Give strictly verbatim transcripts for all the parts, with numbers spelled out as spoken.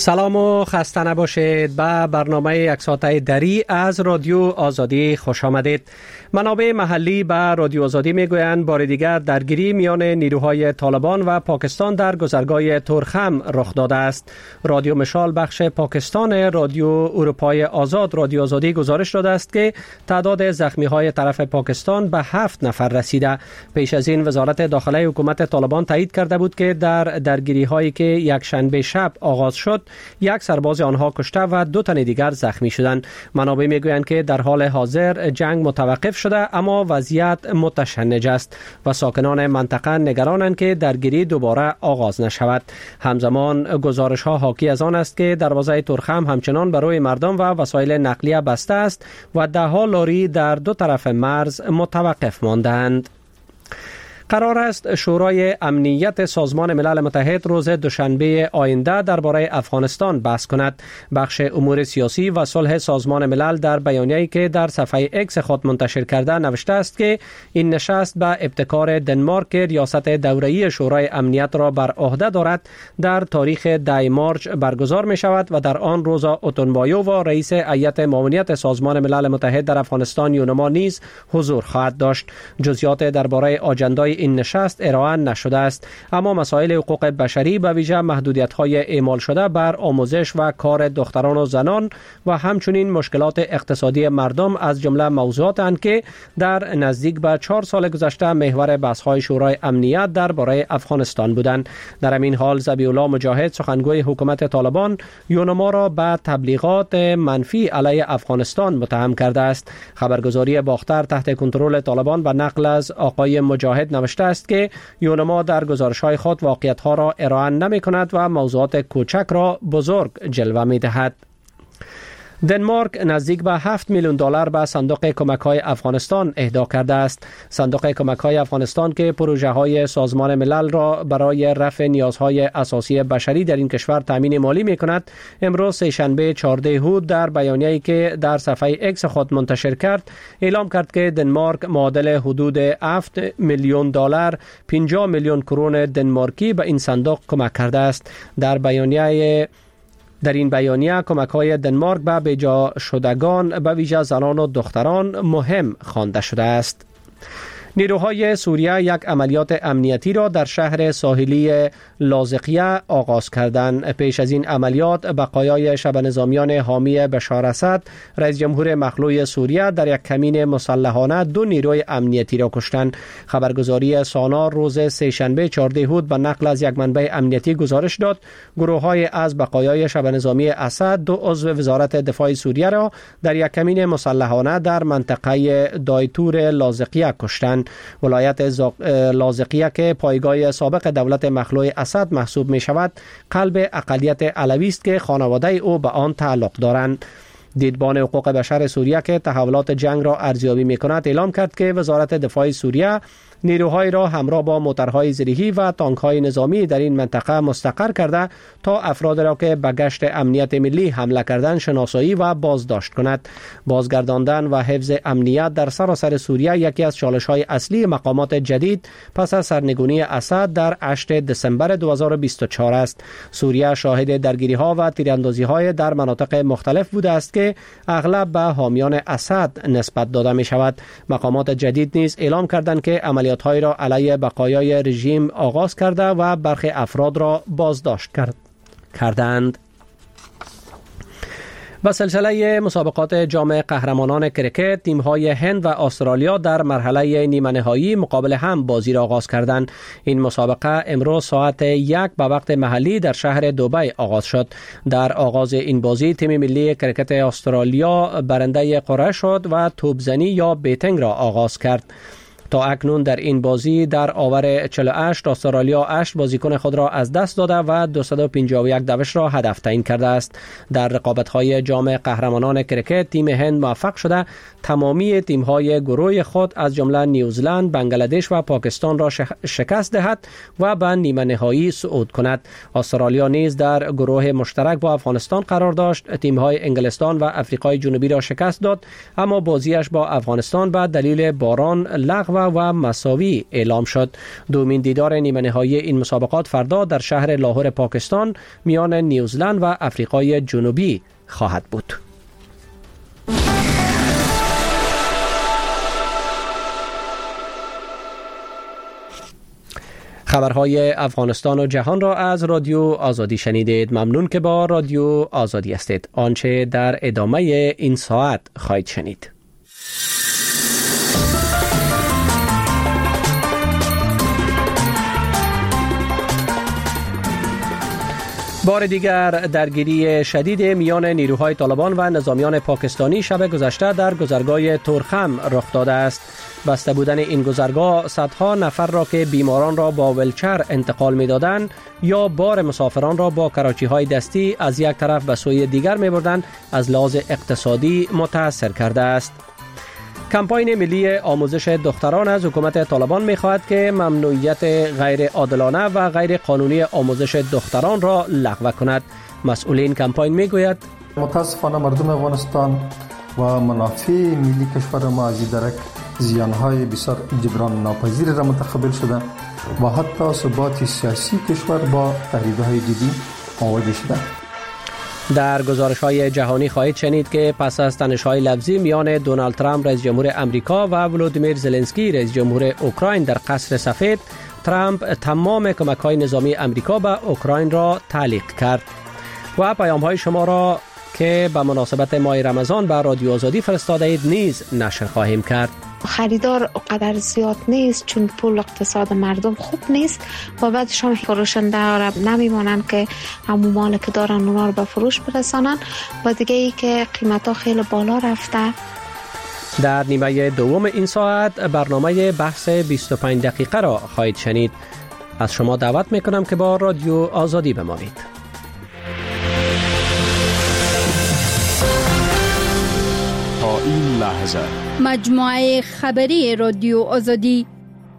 سلام و خسته نباشید. به برنامه یک ساعته دری از رادیو آزادی خوش آمدید. منابع محلی به رادیو آزادی میگویند بار دیگر درگیری میان نیروهای طالبان و پاکستان در گذرگاه تورخم رخ داده است. رادیو مشال بخش پاکستان رادیو اروپای آزاد رادیو آزادی گزارش داده است که تعداد زخمی های طرف پاکستان به هفت نفر رسیده. پیش از این وزارت داخله حکومت طالبان تایید کرده بود که در درگیری هایی که یک شنبه شب آغاز شد یک سرباز آنها کشته و دو تن دیگر زخمی شدند. منابع میگویند که در حال حاضر جنگ متوقف شده اما وضعیت متشنج است و ساکنان منطقه نگرانند که درگیری دوباره آغاز نشود. همزمان گزارش ها حاکی از آن است که دروازه تورخم همچنان برای مردم و وسایل نقلیه بسته است و ده ها لاری در دو طرف مرز متوقف ماندند. قرار است شورای امنیت سازمان ملل متحد روز دوشنبه آینده درباره افغانستان بحث کند. بخش امور سیاسی و صلح سازمان ملل در بیانیه‌ای که در صفحه اکس خود منتشر کرده نوشته است که این نشست به ابتکار دنمارک که ریاست دوره‌ای شورای امنیت را بر عهده دارد در تاریخ ده مارچ برگزار می شود و در آن روزا اوتونبایو و رئیس هیئت معاونیت سازمان ملل متحد در افغانستان یونما نیز حضور خواهد داشت. جزئیات درباره آجندای این نشست ارائه نشده است، اما مسائل حقوق بشری به ویژه محدودیت‌های اعمال شده بر آموزش و کار دختران و زنان و همچنین مشکلات اقتصادی مردم از جمله موضوعاتند که در نزدیک به چهار سال گذشته محور بحث‌های شورای امنیت درباره افغانستان بودند. در همین حال ذبیح الله مجاهد سخنگوی حکومت طالبان یونما را به تبلیغات منفی علیه افغانستان متهم کرده است. خبرگزاری باختر تحت کنترل طالبان به نقل از آقای مجاهد نوشته است که یونما در گزارش‌های خود واقعیت‌ها را ارائه نمی‌کند و موضوعات کوچک را بزرگ جلوه می‌دهد. دنمارک نزدیک به هفت میلیون دلار به صندوق کمک‌های افغانستان اهدا کرده است. صندوق کمک‌های افغانستان که پروژه‌های سازمان ملل را برای رفع نیازهای اساسی بشری در این کشور تامین مالی می‌کند، امروز سه‌شنبه چهارده اوت در بیانیه‌ای که در صفحه اکس خود منتشر کرد، اعلام کرد که دنمارک معادل حدود هفت میلیون دلار، پنجاه میلیون کرون دنمارکی به این صندوق کمک کرده است. در بیانیه در این بیانیه کمک‌های دنمارک به بجا شدگان به ویژه زنان و دختران مهم خوانده شده است. نیروهای سوریه یک عملیات امنیتی را در شهر ساحلی لاذقیه آغاز کردند. پیش از این عملیات بقایای شبه نظامیان حامی بشار اسد، رئیس جمهور مخلوع سوریه، در یک کمین مسلحانه دو نیروی امنیتی را کشتند. خبرگزاری سانا روز سه‌شنبه چهارده اوت به نقل از یک منبع امنیتی گزارش داد گروه‌های از بقایای شبه نظامی اسد دو عضو وزارت دفاع سوریه را در یک کمین مسلحانه در منطقه دایتور لاذقیه کشتند. ولایت لاذقیه که پایگاه سابق دولت مخلوع اسد محسوب می شود، قلب اقلیت علوی است که خانواده او به آن تعلق دارند. دیدبان حقوق بشر سوریه که تحولات جنگ را ارزیابی می کند اعلام کرد که وزارت دفاع سوریه نیروهای را همراه با موترهای زرهی و تانک‌های نظامی در این منطقه مستقر کرده تا افراد را که به گشت امنیت ملی حمله کردند شناسایی و بازداشت کند. بازگرداندن و حفظ امنیت در سراسر سوریه یکی از چالش‌های اصلی مقامات جدید پس از سرنگونی اسد در هشتم دسامبر دو هزار و بیست و چهار است. سوریه شاهد درگیری‌ها و تیراندازی‌های در مناطق مختلف بوده است که اغلب به حامیان اسد نسبت داده می‌شود. مقامات جدید نیز اعلام کردند که عملیات های را علیه بقایای رژیم آغاز کرده و برخی افراد را بازداشت کرد. کردند. با سلسله مسابقات جام قهرمانان کرکت، تیم‌های هند و استرالیا در مرحله نیمه نهایی مقابل هم بازی را آغاز کردند. این مسابقه امروز ساعت یک به وقت محلی در شهر دبی آغاز شد. در آغاز این بازی تیم ملی کرکت استرالیا برنده قرعه شد و توپزنی یا بیتینگ را آغاز کرد. تا اکنون در این بازی در آور چهل و هشت استرالیا هشت بازیکن خود را از دست داده و دویست و پنجاه و یک دوش را هدف تعیین کرده است. در رقابت‌های جام قهرمانان کرکت تیم هند موفق شده تمامی تیم‌های گروه خود از جمله نیوزلند، بنگلادش و پاکستان را شکست دهد و به نیمه نهایی صعود کند. استرالیا نیز در گروه مشترک با افغانستان قرار داشت. تیم‌های انگلستان و آفریقای جنوبی را شکست داد، اما بازیش با افغانستان به دلیل باران لغو متساوی و مساوی اعلام شد. دومین دیدار نیمه نهایی این مسابقات فردا در شهر لاهور پاکستان میان نیوزلند و افریقای جنوبی خواهد بود. خبرهای افغانستان و جهان را از رادیو آزادی شنیدید. ممنون که با رادیو آزادی هستید. آنچه در ادامه این ساعت خواهید شنید: بار دیگر درگیری شدید میان نیروهای طالبان و نظامیان پاکستانی شب گذشته در گذرگاه تورخم رخ داده است. بسته بودن این گذرگاه صدها نفر را که بیماران را با ولچر انتقال می‌دادند یا بار مسافران را با کراچی‌های دستی از یک طرف به سوی دیگر می‌بردند از لحاظ اقتصادی متاثر کرده است. کمپاین ملی آموزش دختران از حکومت طالبان می‌خواهد که ممنوعیت غیر عادلانه و غیر قانونی آموزش دختران را لغو کند. مسئولین کمپاین می‌گوید متاسفانه مردم افغانستان و منافع ملی کشور ما از درک زیانهای بسیار جبران ناپذیر را متقبل شده و حتی ثبات سیاسی کشور با تهدیدهای جدی مواجه شده. در گزارش‌های جهانی خواهید شنید که پس از تنش‌های لفظی میان دونالد ترامپ رئیس جمهور امریکا و ولودیمیر زلنسکی رئیس جمهور اوکراین در قصر سفید، ترامپ تمام کمک‌های نظامی امریکا به اوکراین را تعلیق کرد. و پیام‌های شما را که به مناسبت ماه رمضان به رادیو آزادی فرستاده اید نیز نشر خواهیم کرد. خریدار قدر زیاد نیست چون پول اقتصاد مردم خوب نیست و بعدش هم فروشنده ها نمیمانن که همون مال که دارن اونا رو به فروش برسانن و دیگه ای که قیمت ها خیلی بالا رفته. در نیمه دوم این ساعت برنامه بحث بیست و پنج دقیقه را خواهید شنید. از شما دعوت میکنم که با رادیو آزادی بمانید. تا این لحظه مجموعه خبری رادیو آزادی.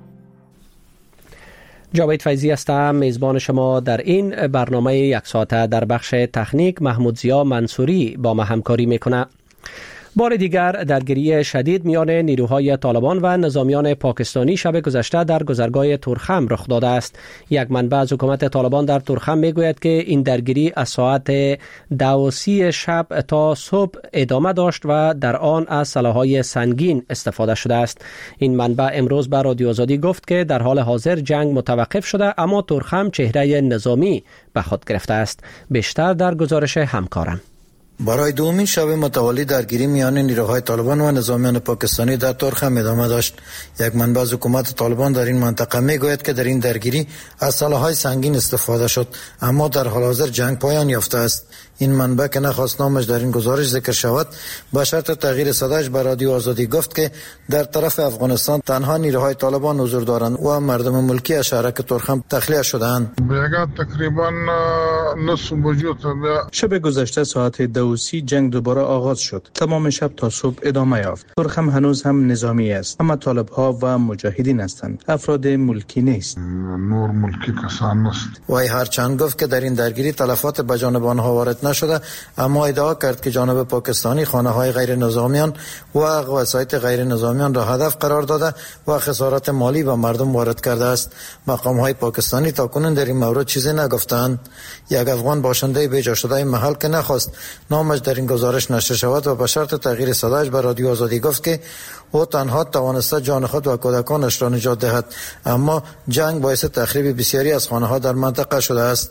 جاوید فیضی هستم، میزبان شما در این برنامه یک ساعته. در بخش تکنیک محمود ضیا منصوری با ما همکاری میکنه. بار دیگر درگیری شدید میان نیروهای طالبان و نظامیان پاکستانی شب گذشته در گذرگاه تورخم رخ داده است. یک منبع از حکومت طالبان در تورخم میگوید که این درگیری از ساعت دو و سی شب تا صبح ادامه داشت و در آن از سلاح‌های سنگین استفاده شده است. این منبع امروز به رادیو آزادی گفت که در حال حاضر جنگ متوقف شده اما تورخم چهره نظامی به خود گرفته است. بیشتر در گزارش همکارم. برای دومین شب متوالی درگیری میان نیروهای طالبان و نظامیان پاکستانی در تورخم ادامه داشت. یک منبع از حکومت طالبان در این منطقه میگوید که در این درگیری از سلاح‌های سنگین استفاده شد اما در حال حاضر جنگ پایان یافته است. این منبع که نخواست نامش در این گزارش ذکر شود با شرط تغییر صداش به رادیو آزادی گفت که در طرف افغانستان تنها نیروهای طالبان حضور دارند و مردم ملکی از شهرک تورخم تخلیه شدند. تقریبا نصف وجود شب گذشته ساعت دو و سی جنگ دوباره آغاز شد. تمام شب تا صبح ادامه یافت. تورخم هنوز هم نظامی است اما طالب‌ها و مجاهدین هستند. افراد ملکی نیست. نور ملکی کسان نیست. وای هرچند گفت که در این درگیری تلفات به جانب آنها وارد نشده اما ادعا کرد که جانب پاکستانی خانه‌های غیر نظامیان و وسایط غیر نظامیان را هدف قرار داده و خسارات مالی به مردم وارد کرده است. مقام‌های پاکستانی تاکنون در این مورد چیزی نگفتند. یک افغان باشنده بیجا شده محل که نخواست نامش در این گزارش نشر شود و به شرط تغییر صدایش به رادیو آزادی گفت که او تنها توانسته جان خود و کودکانش را نجات دهد اما جنگ باعث تخریب بسیاری از خانه‌ها در منطقه شده است.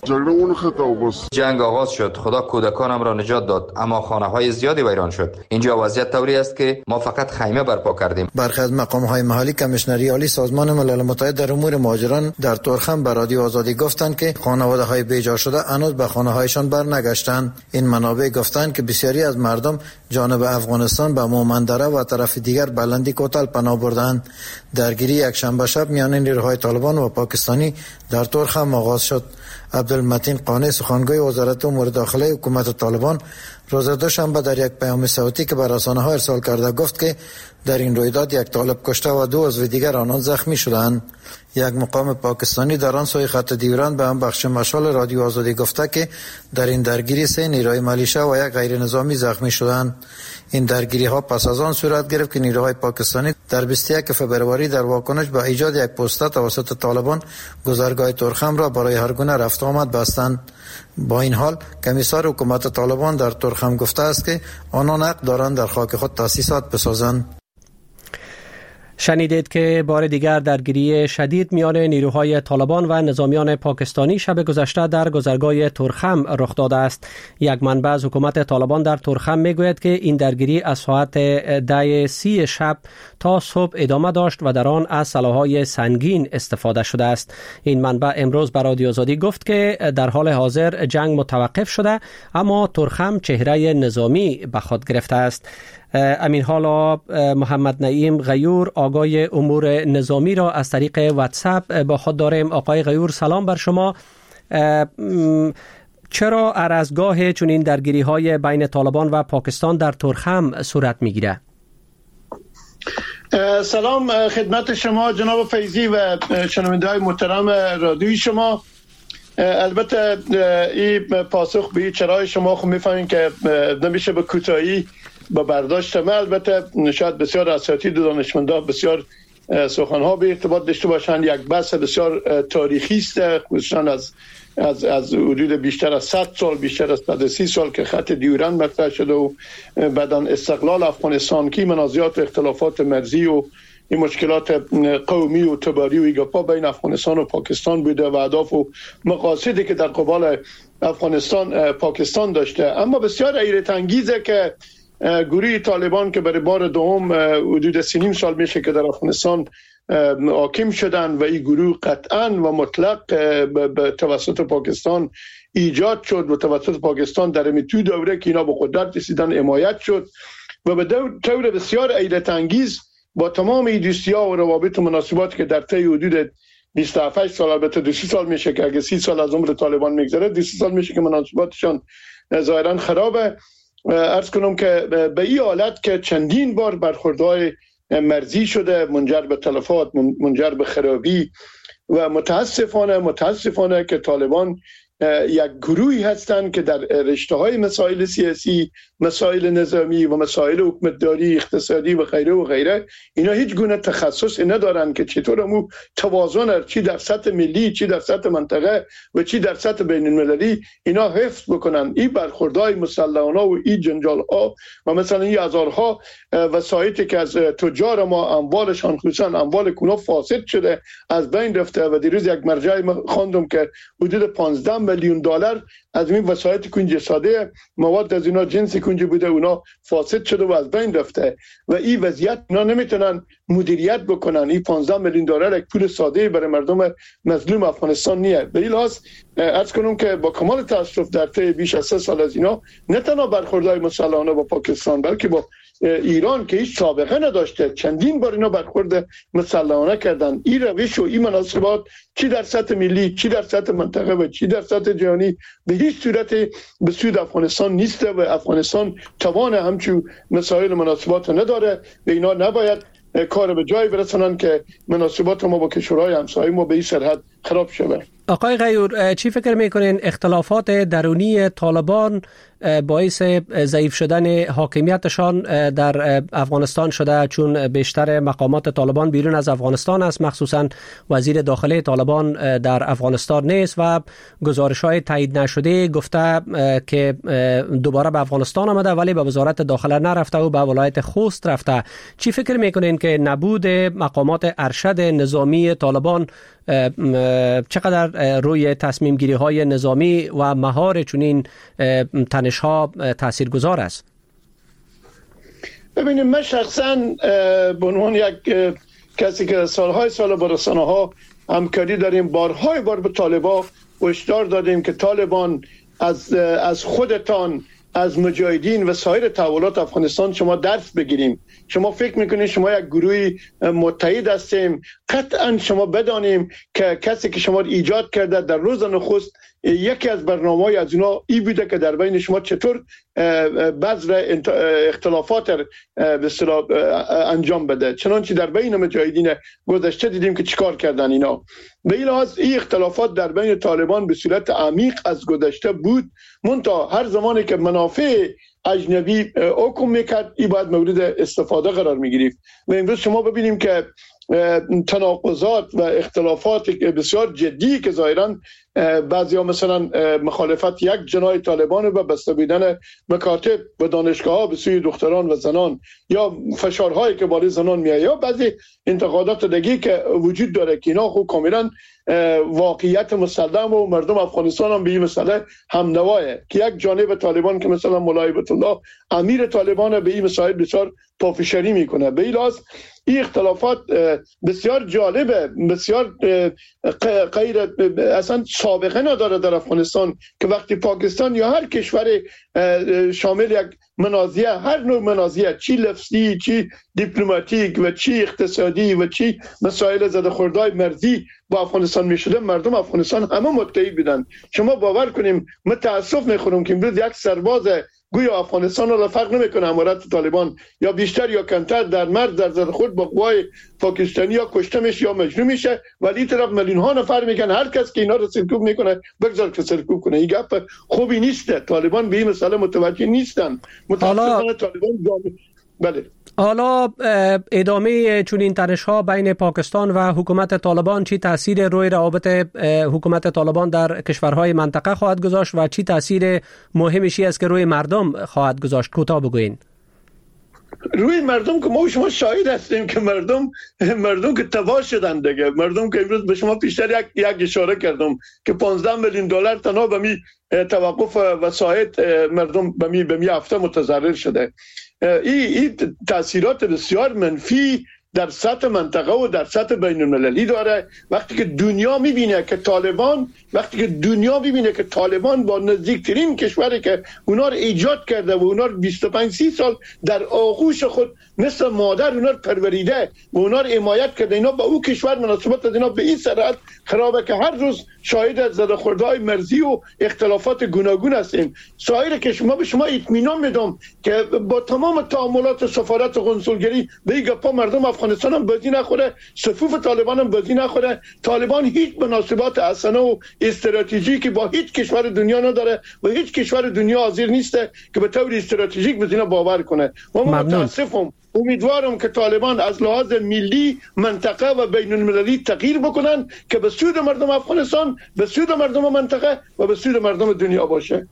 جنگ آغاز شد، خدا کودکانم را نجات داد اما خانه‌های زیادی ویران شد. اینجا وضعیت طوری است که ما فقط خیمه برپا کردیم. برخی از مقام‌های محلی کمیشنری عالی سازمان ملل متحد در امور مهاجران در تورخم به رادیو آزادی گفتند که خانواده‌های بیجا شده هنوز به خانه‌هایشان برنگشتند. این منابع گفتند که بسیاری از مردم جانب افغانستان به مومندره و طرف دیگر بلندی کوتل پناه بردند. درگیری یک شنبه شب میان نیروهای طالبان و پاکستانی در تورخم آغاز شد. عبدالمتین قانی سخنگوی وزارت امور داخلی حکومت طالبان روز دوشنبه در یک پیام صوتی که به رسانه‌ها ارسال کرده گفت که در این رویداد یک طالب کشته و دو عضو دیگر آنان زخمی شدند. یک مقام پاکستانی در آن سوی خط دیوران به هم بخش مشال رادیو آزادی گفته که در این درگیری سه نیروی ملیشه و یک غیر نظامی زخمی شدند. این درگیری ها پس از آن صورت گرفت که نیروهای پاکستانی در بیست و یک فبروری در واکنش به ایجاد یک پوسته توسط طالبان گذرگاه ترخم را برای هر گونه رفت آمد بستند. با این حال کمیسر حکومت طالبان در ترخم گفته است که آنان حق دارند در خاک خود تأسیسات بسازند. شنیدید که بار دیگر درگیری شدید میان نیروهای طالبان و نظامیان پاکستانی شب گذشته در گذرگاه ترخم رخ داده است. یک منبع از حکومت طالبان در ترخم میگوید که این درگیری از ساعت ده سی شب تا صبح ادامه داشت و در آن از سلاح‌های سنگین استفاده شده است. این منبع امروز به رادیو آزادی گفت که در حال حاضر جنگ متوقف شده، اما ترخم چهره نظامی به خود گرفته است. امین حالا محمد نعیم غیور آقای امور نظامی را از طریق واتساپ با خود داریم. آقای غیور سلام بر شما. چرا ارزگاه چنین درگیری های بین طالبان و پاکستان در ترخم صورت میگیره؟ سلام خدمت شما جناب فیضی و شنونده های محترم رادیوی شما. البته این پاسخ به چرای شما خب میفهمین که نمیشه به کوتاهی با برداشت من. البته شاید بسیار اساتید و دانشمندان بسیار سخنها به ارتباط داشته باشند. یک بحث بسیار تاریخی است، خصوصا از از از حدود بیشتر از صد سال، بیشتر از صد و سی سال که خط دیورند مطرح شده و بعداً استقلال افغانستان که منازعات و اختلافات مرزی و این مشکلات قومی و تباری و ایگاپا بین افغانستان و پاکستان بوده و اهداف و مقاصدی که در قبال افغانستان پاکستان داشته. اما بسیار حیرت انگیزه که گروه طالبان که برای بار دوم حدود سی نیم سال میشه که در افغانستان حاکم شدن و این گروه قطعاً و مطلق به توسط پاکستان ایجاد شد و توسط پاکستان در این تو دوره که اینا به قدرت رسیدن حمایت شد و به طور بسیار حیرت انگیز با تمام این دوستی‌ها و روابط و مناسبات که در طی حدود بیست و هفت سال، البته دو سی سال میشه که اگه سی سال از عمر طالبان میگذره، دو سی سال میشه که مناسباتشان ظاهراً خرابه. عرض کنم که به این حالت که چندین بار برخوردهای مرزی شده، منجر به تلفات، منجر به خرابی و متاسفانه متاسفانه که طالبان یک گروهی هستند که در رشته‌های مسائل سیاسی، مسائل نظامی و مسائل حکومتداری، اقتصادی و غیره و غیره اینا هیچ گونه تخصص ندارن که چطور مو توازن چی در سطح ملی، چی در سطح منطقه و چی در سطح بین المللی اینا حفظ بکنن. این برخوردهای مسلحانه و این جنجال‌ها و مثلا این هزارها وسایتی که از تجار ما اموالشان خصوصا اموال کونا فاسد شده از بین رفته و دیروز یک مرجع خواندم که حدود پانزده میلیون دلار از این وسایت کنج ساده مواد از اینا جنسی کنج بوده اونا فاسد شده و از بین رفته و این وضعیت اینا نمیتونن مدیریت بکنن. این پانزده میلیون دلار یک پول ساده برای مردم مظلوم افغانستان نیست. به این لحاظ عرض کنم که با کمال تاسف در طی بیش از سه سال از اینا نه تنها برخوردهای مسلحانه با پاکستان بلکه با ایران که هیچ سابقه نداشته چندین بار اینا برخورد مسلحانه کردن. این روش و این مناسبات چی در سطح ملی، چی در سطح منطقه و چی در سطح جهانی به هیچ صورت به سود افغانستان نیست و افغانستان توان همچون مسائل مناسبات نداره و اینا نباید کار به جای برسونن که مناسبات ما با کشورهای همسایه ما به این سرحد خراب شده. آقای غیور چی فکر میکنین اختلافات درونی طالبان باعث ضعیف شدن حاکمیتشان در افغانستان شده، چون بیشتر مقامات طالبان بیرون از افغانستان است، مخصوصا وزیر داخلی طالبان در افغانستان نیست و گزارش‌های تایید نشده گفته که دوباره به افغانستان آمده ولی به وزارت داخله نرفته و به ولایت خوست رفته. چی فکر میکنین که نبود مقامات ارشد نظامی طالبان چقدر روی تصمیم گیری های نظامی و مهار چنین تنش ها تاثیرگذار است؟ ببینید من شخصا به عنوان یک کسی که سالهای سال با رسانه ها همکاری داریم بارهای بار به طالبان هشدار دادیم که طالبان از از خودتان، از مجاهدین و سایر تحولات افغانستان شما درس بگیریم. شما فکر میکنید شما یک گروهی متحد هستیم، قطعا شما بدانیم که کسی که شما ایجاد کرده در روز نخست یکی از برنامه‌های از اینا ای بوده که در بین شما چطور بذر اختلافات به اصطلاح انجام بده. چنانچه در بین مجاهدین گذشته دیدیم که چیکار کردن اینا. به این لحاظ این اختلافات در بین طالبان به صورت عمیق از گذشته بود، منتها هر زمانی که منافع اجنبی حکم میکرد این باید مورد استفاده قرار میگرفت. و امروز شما ببینیم که تناقضات و اختلافات بسیار جدی که ظاهرا بعضی ها مثلا مخالفت یک جناح طالبان و بسته بودن مکاتب و دانشگاه ها به سوی دختران و زنان یا فشارهایی که بالای زنان میاد یا بعضی انتقادات دیگه که وجود داره که اینا خود کاملا واقعیت مسلم و مردم افغانستان هم به این مسئله هم نوایه که یک جانب طالبان که مثلا مولای بیت الله امیر طالبان به این مسائل بسیار پافشاری میکنه. به این لحاظ این اختلافات بسیار جالبه، بسیار غیر اصلا سابقه نداره در افغانستان که وقتی پاکستان یا هر کشور شامل یک منازعه، هر نوع منازعه، چی لفظی، چی دیپلماتیک و چی اقتصادی و چی مسائل زده خوردهای مرزی با افغانستان میشده، مردم افغانستان همه متحد بودن. شما باور کنیم متاسف میخورم که امروز یک سرباز گویا افغانستان را فرق نمیکنه امارت طالبان یا بیشتر یا کمتر در مرز در زده خود با قوای پاکستانی یا کشته میشه یا مجروح میشه، ولی طرف میلیون ها نفر میگن هر کس که اینا رو سرکوب میکنه بگذار که سرکوب کنه. این گپ خوبی نیست. طالبان به این مسئله متوجه نیستن. متاسفانه طالبان بله. حالا ادامه چون این تنش ها بین پاکستان و حکومت طالبان چی تاثیر روی روابط حکومت طالبان در کشورهای منطقه خواهد گذاشت و چی تاثیر مهمشی است که روی مردم خواهد گذاشت؟ کوتاه بگوین. روی مردم که ما شما شاهد هستیم که مردم مردم که تباه شدن دیگه. مردم که امروز به شما پیشتر یک یک اشاره کردم که پانزده میلیون دلار تنها به می توقف وسایط مردم به می به می هفته متضرر شده. این این تاثیرات بسیار منفی در سطح منطقه و در سطح بین المللی داره. وقتی که دنیا میبینه که طالبان وقتی که دنیا میبینه که طالبان با نزدیکترین کشوری که اونا رو ایجاد کرده و اونا رو بیست و پنج سی سال در آغوش خود مثل مادر اونا رو پروریده و اونا رو حمایت کرده، اینا با او کشور مناسبت از اینا به این سرعت خرابه که هر روز شاهد زده خوردهای مرزی و اختلافات گوناگون هستیم. سایر که شما به شما اطمینان میدم که با تمام تعاملات سفارت و قنصلگری به این گپا مردم افغانستان هم بازی نخوره، صفوف طالبان هم بازی نخوره. طالبان هیچ مناسبات حسنه و استراتژیکی با هیچ کشور دنیا نداره و هیچ کشور دنیا حاضر نیسته که به طور استراتژیک به اینا باور کنه. و متاسفم امیدوارم که طالبان از لحاظ ملی منطقه و بین المللی تغییر بکنن که به سود مردم افغانستان، به سود مردم منطقه و به سود مردم دنیا باشه.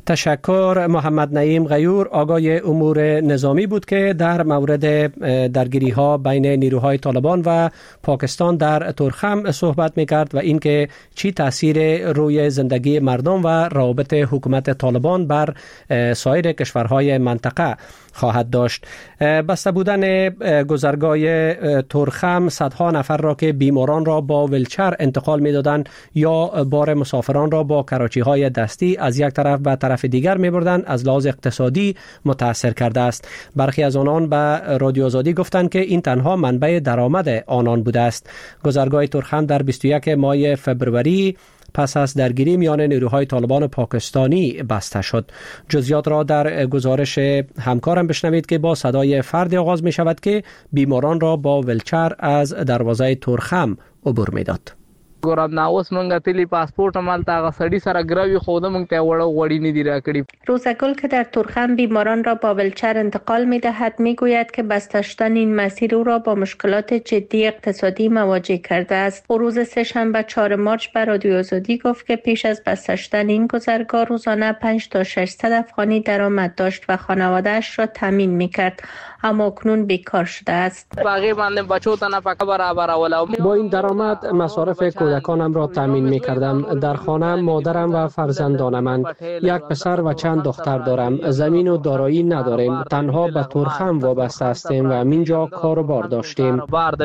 تشکر. محمد نعیم غیور آگاه امور نظامی بود که در مورد درگیری ها بین نیروهای طالبان و پاکستان در تورخم صحبت میکرد و اینکه چی تاثیر روی زندگی مردم و روابط حکومت طالبان بر سایر کشورهای منطقه خواهد داشت. بسته بودن گذرگاه تورخم صدها نفر را که بیماران را با ولچر انتقال میدادند یا بار مسافران را با کراچی های دستی از یک طرف به طرف دیگر میبردند از لحاظ اقتصادی متاثر کرده است. برخی از آنان به رادیو آزادی گفتند که این تنها منبع درآمد آنان بوده است. گذرگاه تورخم در بیست و یک ماه فبروری پس از درگیری میان نیروهای طالبان پاکستانی بسته شد. جزئیات را در گزارش همکارم بشنوید که با صدای فرد آغاز می شود که بیماران را با ولچر از دروازه تورخم عبور می داد. ګورم نه اوس مونږ تلی پاسپورت مال تا غسړی سره ګراوي خو د مونږ ته وړو وړي نه دی راکړي. روزگل که در تورخم بیماران را با ولچر انتقال می‌دهد میگوید که بسته شدن این مسیر او را با مشکلات جدی اقتصادی مواجه کرده است. او روز سه‌شنبه چهارم مارس به رادیو آزادی گفت که پیش از بسته شدن این گذرگاه روزانه پنج تا ششصد افغانی درآمد داشت و خانواده‌اش را تامین می‌کرد، اما اکنون بیکار شده است. باقی باندې بچو ته نه پکا برابر ولا با این درآمد مصارف کودکانم را تامین می کردم. در خانه مادرم و فرزندانم، یک پسر و چند دختر دارم. زمین و دارایی نداریم، تنها به تورخم وابسته هستیم و اینجا کار و بار داشتیم.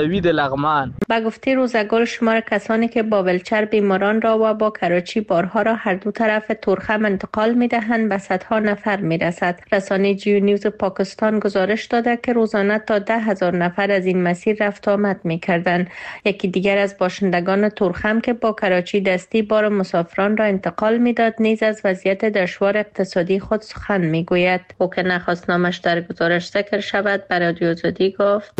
با گفته روزگل شمار کسانی که با ولچر بیماران را و با کراچی بارها را هر دو طرف تورخم انتقال می دهند به صدها نفر می رسد. رسانه جیو نیوز پاکستان گزارش داده که روزانه تا ده هزار نفر از این مسیر رفت آمد می کردند. یکی دیگر از باشندگان تورخم تورخم که با کراچی دستی بار مسافران را انتقال میداد نیز از وضعیت دشوار اقتصادی خود سخن میگوید. او که نخواست نامش در گزارش ذکر شود به رادیو آزادی گفت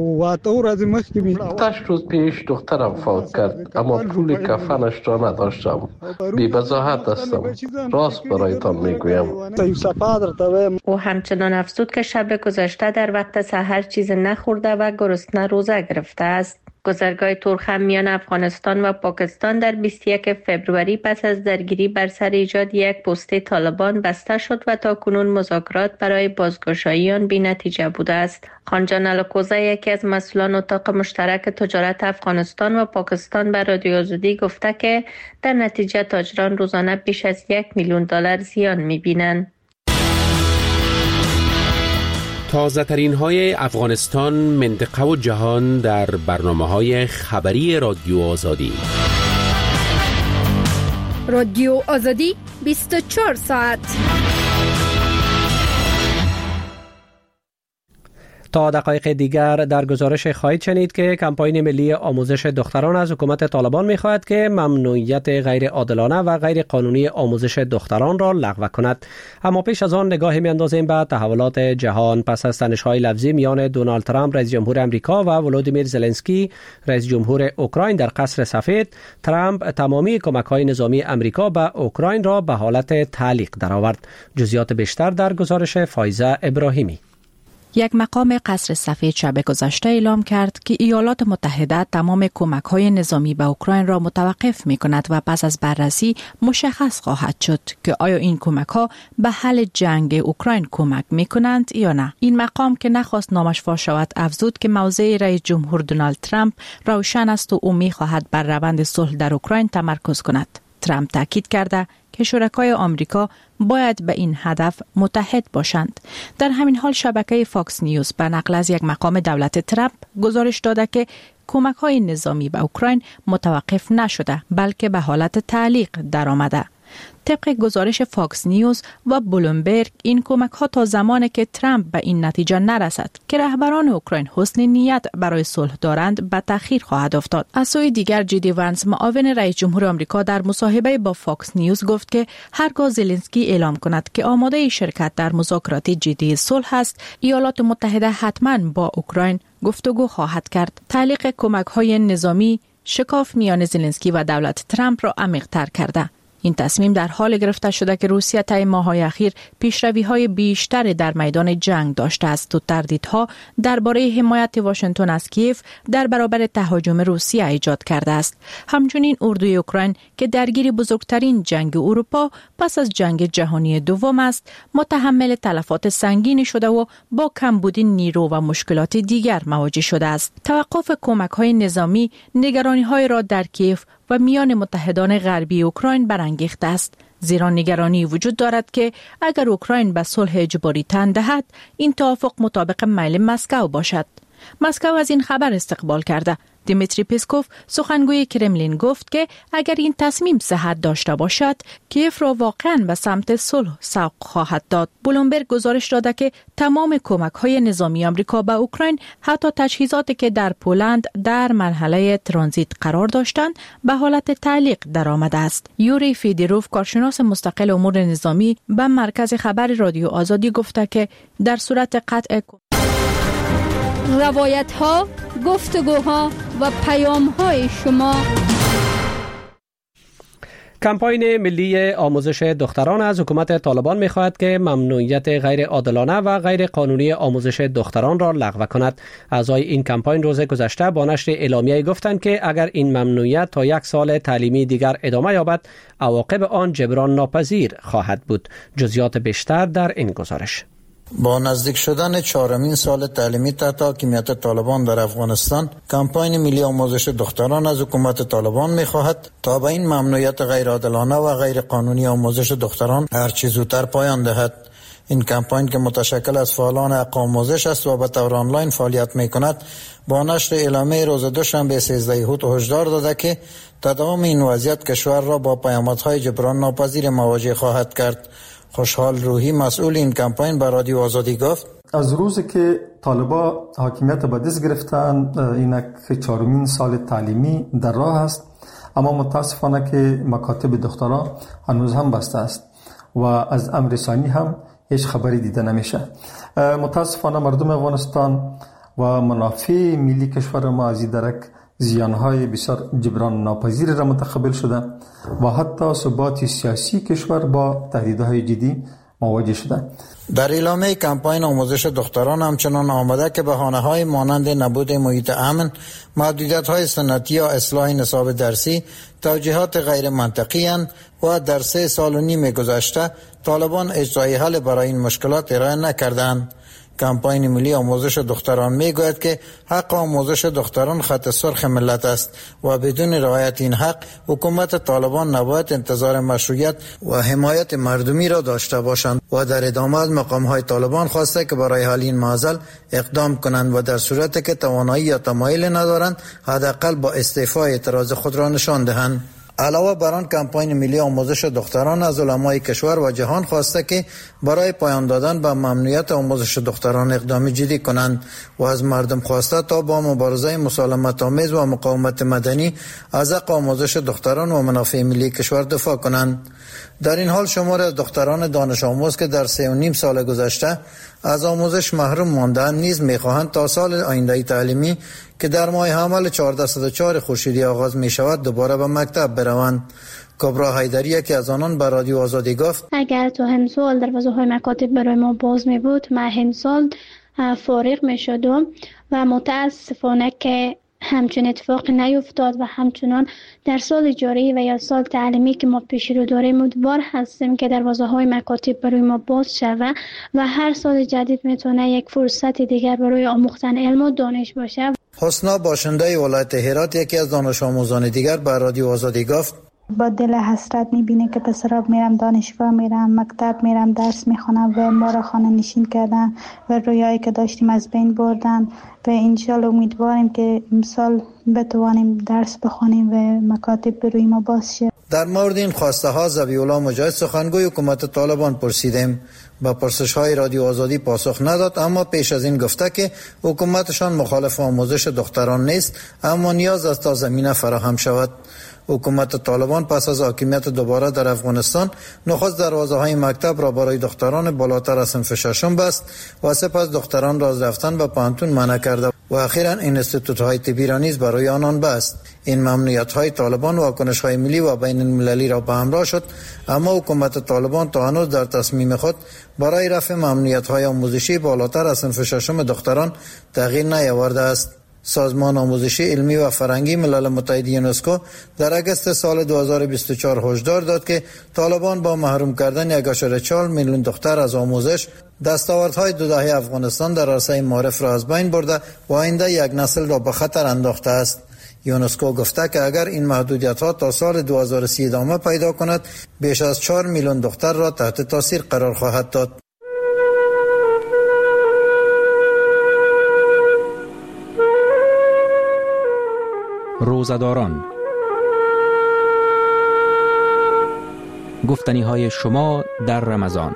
هشت روز پیش دخترم فوت کرد، اما پول کفنش را نداشتم. بی بضاحت هستم، راست برایتان میگویم. او همچنان افزود که شب گذشته در وقت سحر چیز نخورده و گرسنه روزه گرفته است. گذرگاه تورخم میان افغانستان و پاکستان در بیست و یک فوریه پس از درگیری بر سر ایجاد یک پست طالبان بسته شد و تا کنون مذاکرات برای بازگشایی آن بی‌نتیجه بوده است. خانجان الکوزه یکی از مسئولان اتاق مشترک تجارت افغانستان و پاکستان به رادیو آزادی گفته که در نتیجه تاجران روزانه بیش از یک میلیون دلار زیان می‌بینند. تازه ترین های افغانستان، منطقه و جهان در برنامه های خبری رادیو آزادی. رادیو آزادی بیست و چهار ساعت. تا دقایق دیگر در گزارش خواهید شنید که کمپاین ملی آموزش دختران از حکومت طالبان می‌خواهد که ممنوعیت غیر عادلانه و غیر قانونی آموزش دختران را لغو کند. اما پیش از آن نگاهی می‌اندازیم به تحولات جهان. پس از تنش‌های لفظی میان دونالد ترامپ رئیس جمهور آمریکا و ولودیمیر زلنسکی رئیس جمهور اوکراین در قصر سفید، ترامپ تمامی کمک‌های نظامی آمریکا به اوکراین را به حالت تعلیق درآورد. جزئیات بیشتر در گزارش فایزه ابراهیمی. یک مقام قصر سفید شب گذشته اعلام کرد که ایالات متحده تمام کمک‌های نظامی به اوکراین را متوقف می‌کند و پس از بررسی مشخص خواهد شد که آیا این کمک‌ها به حل جنگ اوکراین کمک می‌کنند یا نه. این مقام که نخواست نامش فاش شود افزود که موضع رئیس جمهور دونالد ترامپ روشن است و او می‌خواهد بر روند صلح در اوکراین تمرکز کند. ترامپ تاکید کرده که شرکای آمریکا باید به این هدف متحد باشند. در همین حال شبکه فاکس نیوز به نقل از یک مقام دولت ترامپ گزارش داده که کمک‌های نظامی به اوکراین متوقف نشده بلکه به حالت تعلیق درآمده. طبق گزارش فاکس نیوز و بلومبرگ این کمک‌ها تا زمانی که ترامپ به این نتیجه نرسد که رهبران اوکراین حسن نیت برای صلح دارند به تأخیر خواهد افتاد. از سوی دیگر جی دی ونس معاون رئیس جمهور آمریکا در مصاحبه با فاکس نیوز گفت که هرگاه زلنسکی اعلام کند که آماده شرکت در مذاکرات جدی صلح است، ایالات متحده حتما با اوکراین گفتگو خواهد کرد. تعلیق کمک‌های نظامی شکاف میان زلنسکی و دولت ترامپ را عمیق‌تر کرده. این تصمیم در حال گرفته شده که روسیه طی ماه‌های اخیر پیشروی‌های بیشتری در میدان جنگ داشته است و تردیدها درباره حمایت واشنگتن از کیف در برابر تهاجم روسیه ایجاد کرده است. همچنین اردوی اوکراین که درگیر بزرگترین جنگ اروپا پس از جنگ جهانی دوم است، متحمل تلفات سنگینی شده و با کمبود نیرو و مشکلات دیگر مواجه شده است. توقف کمک‌های نظامی نگرانی‌های را در کیف و میان متحدان غربی اوکراین برانگیخته است، زیرا نگرانی وجود دارد که اگر اوکراین به صلح اجباری تن دهد این توافق مطابق میل مسکو باشد. مسکو از این خبر استقبال کرده. دیمیتری پسکوف سخنگوی کرملین گفت که اگر این تصمیم صحت داشته باشد کیف را واقعاً به سمت صلح سوق خواهد داد. بلومبرگ گزارش داده که تمام کمک‌های نظامی آمریکا به اوکراین، حتی تجهیزاتی که در پولند در مرحله ترانزیت قرار داشتند، به حالت تعلیق درآمده است. یوری فیدروف کارشناس مستقل امور نظامی به مرکز خبر رادیو آزادی گفته که در صورت قطع روایت ها، گفتگوها و پیام های شما. کمپاین ملی آموزش دختران از حکومت طالبان می‌خواهد که ممنوعیت غیر عادلانه و غیر قانونی آموزش دختران را لغو کند. اعضای این کمپاین روز گذشته با نشر اعلامیه گفتند که اگر این ممنوعیت تا یک سال تعلیمی دیگر ادامه یابد، عواقب آن جبران ناپذیر خواهد بود. جزئیات بیشتر در این گزارش. با نزدیک شدن چهارمین سال تعلیمی تحت حاکمیت طالبان در افغانستان، کمپاین ملی آموزش دختران از حکومت طالبان می‌خواهد تا به این ممنوعیت غیرعادلانه و غیر قانونی آموزش دختران هرچه زودتر پایان دهد. این کمپاین که متشکل از فعالان حق آموزش است و به طور آنلاین فعالیت می‌کند، با نشر اعلامیه روز دوشنبه سیزده اوت هشدار داده که تداوم این وضعیت کشور را با پیامدهای جبران ناپذیر مواجه خواهد کرد. خوشحال روحی مسئول این کمپاین به رادیو آزادی گفت: از روزی که طالبا حاکمیت به دست گرفتن، اینک چهارمین سال تعلیمی در راه است. اما متاسفانه که مکاتب دختران هنوز هم بسته است و از امر رسانی هم هیچ خبری دیده نمیشه. متاسفانه مردم افغانستان و منافع ملی کشور ما از این درک زیانهای بسیار جبران ناپذیر را متقبل شده و حتی ثبات سیاسی کشور با تهدیدهای جدی مواجه شده. در اعلامیه کمپاین آموزش دختران همچنان آمده که بهانه‌های مانند نبود محیط امن، محدودیت‌های سنتی یا اصلاح نصاب درسی توجیهات غیر منطقی اند و در سه سال و نیم گذشته طالبان اجرای حل برای این مشکلات ارائه نکردند. کمپاین ملی آموزش دختران میگوید که حق آموزش دختران خط سرخ ملت است و بدون رعایت این حق حکومت طالبان نباید انتظار مشروعیت و حمایت مردمی را داشته باشند و در ادامه از مقام‌های طالبان خواسته که برای حل این معضل اقدام کنند و در صورتی که توانایی یا تمایل ندارند حداقل با استعفا اعتراض خود را نشان دهند. علاوه بر آن کمپاین ملی آموزش دختران از علمای کشور و جهان خواسته که برای پایان دادن به ممنوعیت آموزش دختران اقدام جدی کنند و از مردم خواسته تا با مبارزه مسالمت آمیز و مقاومت مدنی از حق آموزش دختران و منافع ملی کشور دفاع کنند. در این حال شمار از دختران دانش آموز که در سه و نیم سال گذشته از آموزش محروم ماندند نیز می‌خواهند تا سال آینده تعلیمی که در ماه حمل چهارصد و چهار خورشیدی آغاز می شود دوباره به مکتب بروند. کبرا حیدری که از آنان به رادیو آزادی گفت اگر تو همسال دروازه‌های مکاتب برای ما باز می بود ما همسال فارغ می شدم و متاسفانه که همچون اتفاق نیفتاد و همچنان در سال جاری و یا سال تعلیمی که ما پیش رو داریم امیدوار هستیم که دروازه‌های مکاتب برای ما باز شود و هر سال جدید میتونه یک فرصت دیگر برای آموختن علم و دانش باشه. حسنا باشنده ولایت هرات یکی از دانش آموزان دیگر به رادیو آزادی گفت با دل حسرت میبینه که پسرا میرم دانشگاه میرم مکتب میرم درس میخونم و ما را خانه نشین کردن و رویایی که داشتیم از بین بردن و انشالله امیدواریم که امسال بتوانیم درس بخونیم و مکاتب بروی ما باز شه. در مورد این خواسته ها ذبیح الله مجاهد سخنگوی حکومت طالبان پرسیدیم. با پرسش های رادیو آزادی پاسخ نداد، اما پیش از این گفته که حکومتشان مخالف آموزش دختران نیست اما نیاز است تا زمینه فراهم شود. حکومت طالبان پس از حاکمیت دوباره در افغانستان نخست دروازه های مکتب را برای دختران بالاتر از صنف ششم بست و سپس دختران را از رفتن به پانتون منع کرده و اخیراً اینستیتوت های طبی را نیز برای آنان بست. این ممنوعیت های طالبان واکنش های ملی و بین المللی را به همراه شد، اما حکومت طالبان تا هنوز در تصمیم خود برای رفع ممنوعیت های آموزشی بالاتر از صنف ششم دختران تغییر نیاورده است. سازمان آموزشی علمی و فرهنگی ملل متحد یونسکو در اگست سال دو هزار و بیست و چهار هشدار داد که طالبان با محروم کردن یک ممیز چهار میلیون دختر از آموزش دستاوردهای دو دهه افغانستان در عرصه معارف را از بین برده و آینده یک نسل را به خطر انداخته است. یونسکو گفته که اگر این محدودیت ها تا سال دو هزار و سی ادامه پیدا کند بیش از چهار میلیون دختر را تحت تاثیر قرار خواهد داد. روزداران، گفتنی های شما در رمضان.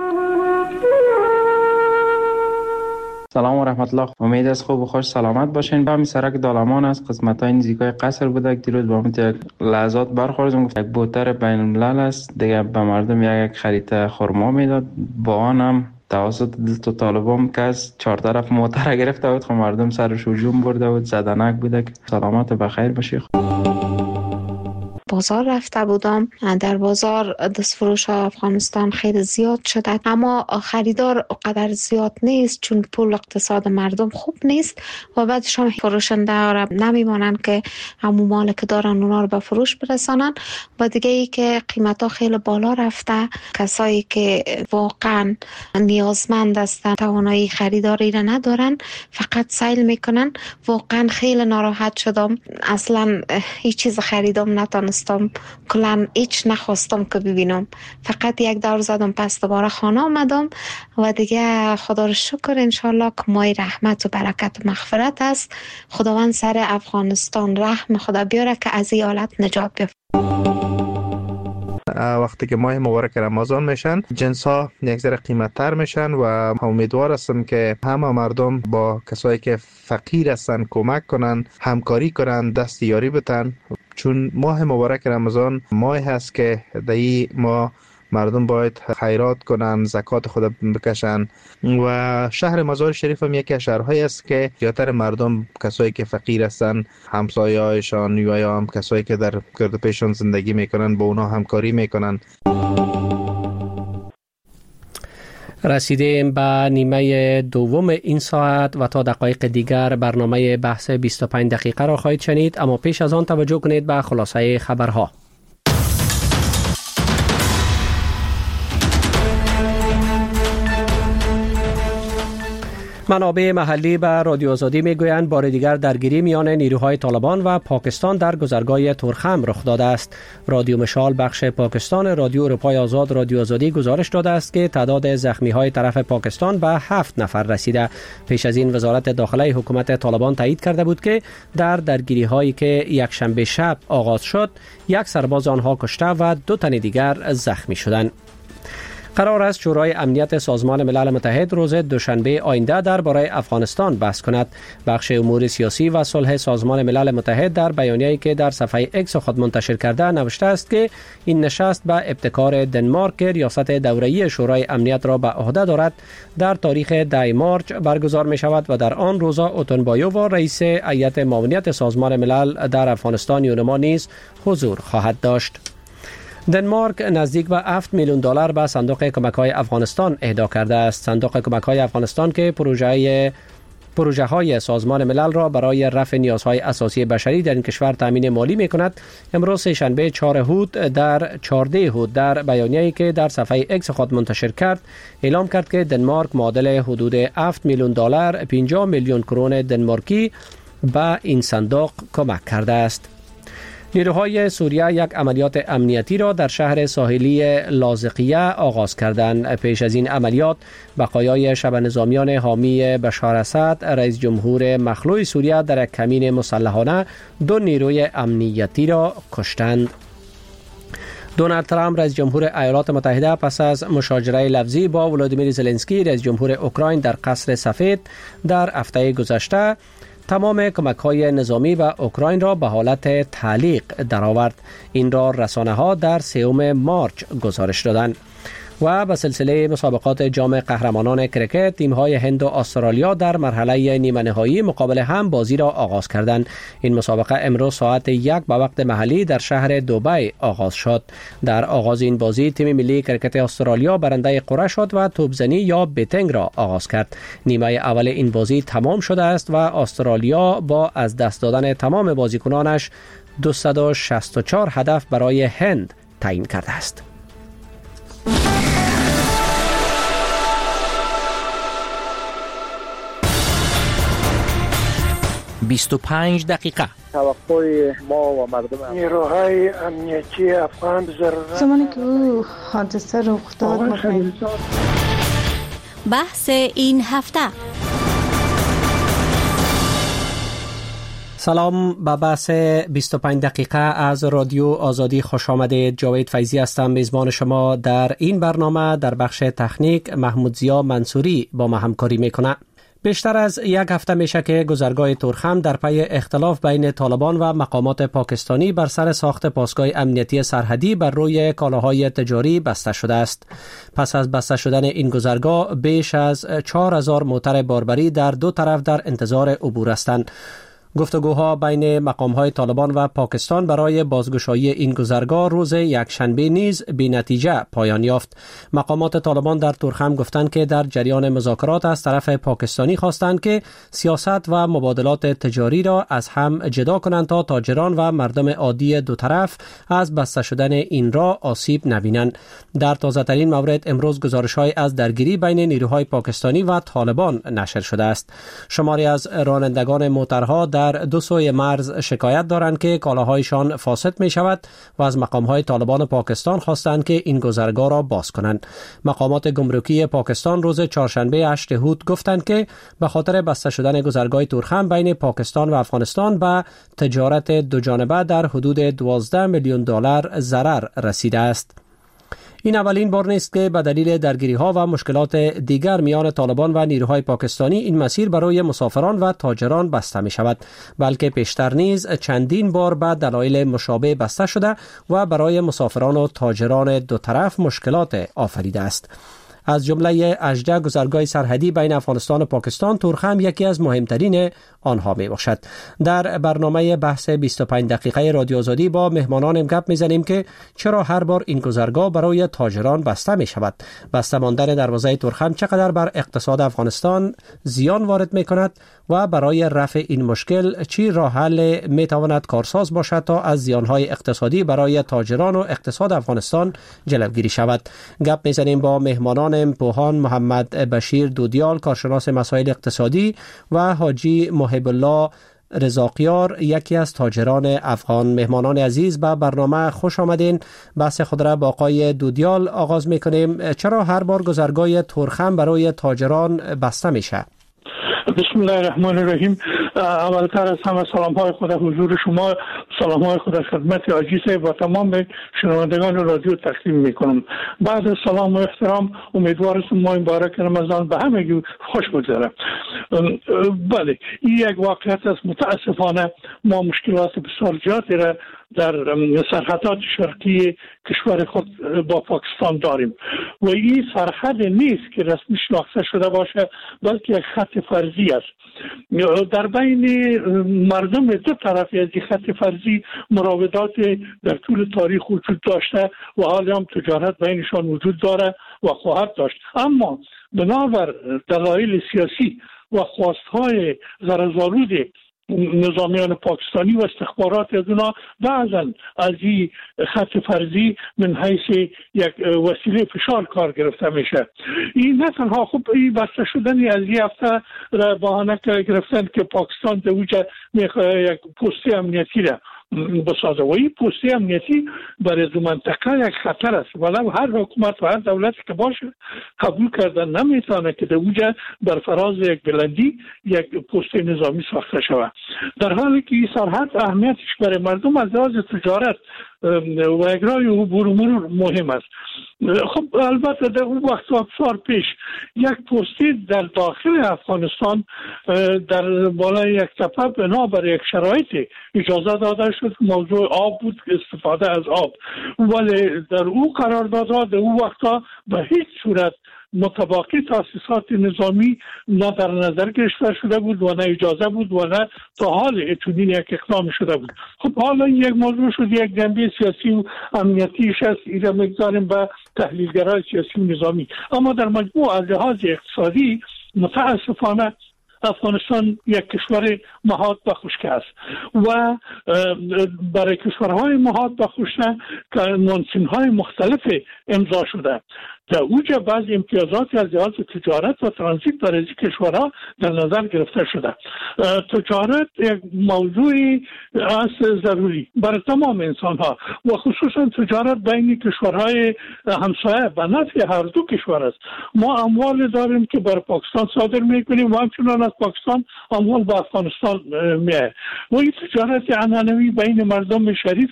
سلام و رحمت الله. امید از خوب و خوش سلامت باشین. به همین سرک دالمان از قسمت های نزدیکای قصر بوده که دیروز با همین یک لحظات برخوردم. یک بوتر بین الملل است دیگه، به مردم یک خرید خرما میداد، با آنم توسط دست طالبان که از چهار طرف موتر گرفته بود، خب مردم سرش هجوم برده بود، زدنک بوده. سلامت و بخیر باشی. بازار رفته بودم، در بازار دست فروش افغانستان خیلی زیاد شده، اما خریدار قدر زیاد نیست چون پول اقتصاد مردم خوب نیست و بعدش هم فروشنده ها نمیمانند که همون مال که دارن اونا رو به فروش برسانن و دیگه ای که قیمت ها خیلی بالا رفته. کسایی که واقعا نیازمند هستن، توانایی خریداری را ندارن، فقط سیل میکنن. واقعا خیلی ناراحت شدم، اصلا هیچ چیز خریدم نتونستم، کلن هیچ نخواستم که ببینم، فقط یک دور زدم پس دوباره خانه آمدم و دیگه خدا رو شکر انشالله که مای رحمت و برکت و مغفرت است. خداوند سر افغانستان رحم خدا بیاره که از این حالت نجات بیافته. وقتی که ماه مبارک رمضان میشن جنس ها یک ذره قیمت تر میشن و امیدوار هستم که همه مردم با کسایی که فقیر هستن کمک کنن، همکاری کنن، دست یاری بتن، چون ماه مبارک رمضان ماه هست که دایی ما مردم باید خیرات کنن، زکات خود بکشن و شهر مزار شریف هم یکی از شهرهایی است که زیاتر مردم کسایی که فقیر هستن، همسایه‌هایشان یا هم کسایی که در گرد پیشان زندگی میکنن با اونا همکاری میکنن. رسیدیم به نیمه دوم این ساعت و تا دقایق دیگر برنامه بحث بیست و پنج دقیقه را خواهید شنید، اما پیش از آن توجه کنید به خلاصه خبرها. منابع محلی به رادیو آزادی میگویند بار دیگر درگیری میان نیروهای طالبان و پاکستان در گذرگاه تورخم رخ داده است. رادیو مشال بخش پاکستان رادیو اروپای آزاد رادیو آزادی گزارش داده است که تعداد زخمی های طرف پاکستان به هفت نفر رسیده. پیش از این وزارت داخله حکومت طالبان تایید کرده بود که در درگیری هایی که یک شنبه شب آغاز شد یک سرباز آنها کشته و دو تن دیگر زخمی شدند. قرار است شورای امنیت سازمان ملل متحد روز دوشنبه آینده درباره افغانستان بحث کند. بخش امور سیاسی و صلح سازمان ملل متحد در بیانیه‌ای که در صفحه اکس خود منتشر کرده نوشته است که این نشست به ابتکار دنمارک که ریاست دوره‌ای شورای امنیت را به عهده دارد در تاریخ ده مارچ برگزار می شود و در آن روزا اوتونبایوف رئیس هیئت معاونت سازمان ملل در افغانستان یونما نیز حضور خواهد داشت. دنمارک نزدیک به هفت میلیون دلار به صندوق کمک‌های افغانستان اهدا کرده است. صندوق کمک‌های افغانستان که پروژه پروژه های سازمان ملل را برای رفع نیازهای اساسی بشری در این کشور تامین مالی می‌کند. امروز سه‌شنبه چهارم هود در چهارده هود در بیانیه‌ای که در صفحه اکس خود منتشر کرد اعلام کرد که دنمارک معادل حدود هفت میلیون دلار پنجاه میلیون کرون دنمارکی به این صندوق کمک کرده است. نیروهای سوریه یک عملیات امنیتی را در شهر ساحلی لاذقیه آغاز کردند. پیش از این عملیات بقایای شبه نظامیان حامی بشار اسد رئیس جمهور مخلوع سوریه در یک کمین مسلحانه دو نیروی امنیتی را کشتند. دونالد ترامپ رئیس جمهور ایالات متحده پس از مشاجره لفظی با ولادیمیر زلنسکی رئیس جمهور اوکراین در قصر سفید در هفته گذشته تمام کمک‌های نظامی به اوکراین را به حالت تعلیق درآورد. این را رسانه‌ها در سوم مارچ گزارش دادند. و به سلسله مسابقات جام قهرمانان کرکت تیم‌های هند و استرالیا در مرحله نیمه نهایی مقابل هم بازی را آغاز کردند. این مسابقه امروز ساعت یک به وقت محلی در شهر دبی آغاز شد. در آغاز این بازی تیم ملی کرکت استرالیا برنده قرعه شد و توپزنی یا بیتینگ را آغاز کرد. نیمه اول این بازی تمام شده است و استرالیا با از دست دادن تمام بازیکنانش دویست و شصت و چهار هدف برای هند تعیین کرده است. بیست و پنج دقیقه توقع ما و مردم نیروهای امنیتی افغان ضرورت زمانی که او حادثه رخ داد بحث این هفته. سلام، به بحث بیست و پنج دقیقه از رادیو آزادی خوش آمدید. جاوید فیضی هستم، میزبان شما در این برنامه. در بخش تکنیک محمود ضیا منصوری با ما همکاری میکنه. بیشتر از یک هفته میشه که گذرگاه تورخم در پی اختلاف بین طالبان و مقامات پاکستانی بر سر ساخت پاسگاه امنیتی سرحدی بر روی کالاهای تجاری بسته شده است. پس از بسته شدن این گذرگاه بیش از چهار هزار موتر باربری در دو طرف در انتظار عبور هستند. گفتگوها بین مقام‌های طالبان و پاکستان برای بازگشایی این گذرگاه روز یکشنبه نیز بی نتیجه پایان یافت. مقامات طالبان در تورخم گفتند که در جریان مذاکرات از طرف پاکستانی خواستند که سیاست و مبادلات تجاری را از هم جدا کنند تا تاجران و مردم عادی دو طرف از بسته شدن این را آسیب نبینند. در تازه‌ترین مورد امروز گزارش‌های از درگیری بین نیروهای پاکستانی و طالبان نشر شده است. شماری از رانندگان موترها در در دو سوی مرز شکایت دارند که کالاهایشان فاسد می شود و از مقامهای طالبان پاکستان خواستند که این گذرگاه را باز کنند. مقامات گمرکی پاکستان روز چهارشنبه هشتم هود گفتند که به خاطر بسته شدن گذرگاه تورخم بین پاکستان و افغانستان به تجارت دو جانبه در حدود دوازده میلیون دلار ضرر رسیده است. این اولین بار نیست که به دلیل درگیری ها و مشکلات دیگر میان طالبان و نیروهای پاکستانی این مسیر برای مسافران و تاجران بسته می شود، بلکه پیشتر نیز چندین بار به دلایل مشابه بسته شده و برای مسافران و تاجران دو طرف مشکلات آفریده است. از جمله اژده گذرگاه سرحدی بین افغانستان و پاکستان، تورخم یکی از مهمترین آنها می باشد. در برنامه بحث بیست و پنج دقیقه رادیو آزادی با مهمانان گپ می زنیم که چرا هر بار این گذرگاه برای تاجران بسته می شود، بسته ماندن دروازه تورخم چقدر بر اقتصاد افغانستان زیان وارد می کند و برای رفع این مشکل چی راه حل می تواند کارساز باشد تا از زیانهای اقتصادی برای تاجران و اقتصاد افغانستان جلوگیری شود. گپ می زنیم با مهمانان پوهان محمد بشیر دودیال، کارشناس مسائل اقتصادی، و حاجی محب الله رضاقیار، یکی از تاجران افغان. مهمانان عزیز، به برنامه خوش آمدین. بحث خود را با آقای دودیال آغاز میکنیم. چرا هر بار گذرگاه تورخم برای تاجران بسته میشه؟ بسم الله الرحمن الرحیم. اولتر از همه سلام های خود حضور شما، سلام های خود خدمت عزیز و تمام شنوندگان رادیو تقدیم میکنم. بعد از سلام و احترام، امیدوارم ماه مبارک رمضان به همگی خوش بگذره. بله، این یک واقعیت است. متاسفانه ما مشکلات بسیار زیادی را در سرحدات شرقی کشور خود با پاکستان داریم و این سرحد نیست که رسمی شناخته شده باشه، بلکه یک خط فرضی است. در بین مردم دو طرف از این خط فرضی مراودات در طول تاریخ وجود داشته و حالی هم تجارت بینشان وجود داره و خواهد داشت، اما بنابر دلایل سیاسی و خواستهای غرض‌آلود نظامیان پاکستانی و استخبارات از اونا بعضا از این خط فرضی من حیث یک وسیله فشار کار گرفته میشه. این نه تنها خب این بسته شدنی از این هفته را بهانه گرفتن که پاکستان در اوجه یک پست امنیتی را بسازه و این پست امنیتی برای دو منطقه یک خطر است، ولو هر حکومت و هر دولتی که باشه قبول کردن نمیتونه که در اوجه بر فراز یک بلندی یک پست نظامی ساخته شود، در حالی که این سرحد اهمیتش برای مردم از لحاظ تجارت و اجرای عبور و مرور مهم است. خب البته در اون وقت و بسیار پیش یک پستی در داخل افغانستان در بالای یک تپه بنا بر یک شرایطی اجازه داده شد، موضوع آب بود، استفاده از آب، ولی در او قرار داده در اون وقتا به هیچ صورت مطابقی تاسیسات نظامی نه در نظر گرفته شده بود و نه اجازه بود و نه تا حال اتونین یک اقدام شده بود. خب حالا یک موضوع شد، یک جنبه سیاسی و امنیتیش است، ایره مگذاریم به تحلیلگرای سیاسی و نظامی. اما در مجموع از لحاظ اقتصادی متاسفانه افغانستان یک کشور محاط به خشکی است و برای کشورهای محاط به خشکی کنوانسیون‌های مختلف امضا شده. در اوج بعض امتیازات از لحاظ تجارت و ترانزیت برای این کشورها در نظر گرفته شده. تجارت یک موضوعی است ضروری برای تمام انسان‌ها و خصوصا تجارت بین کشورهای همسایه به نفع هر دو کشور است. ما اموال داریم که بر پاکستان صادر می‌کنیم و همچنان از پاکستان اموال به افغانستان میاد و این تجارت عنعنوی بین مردم شریف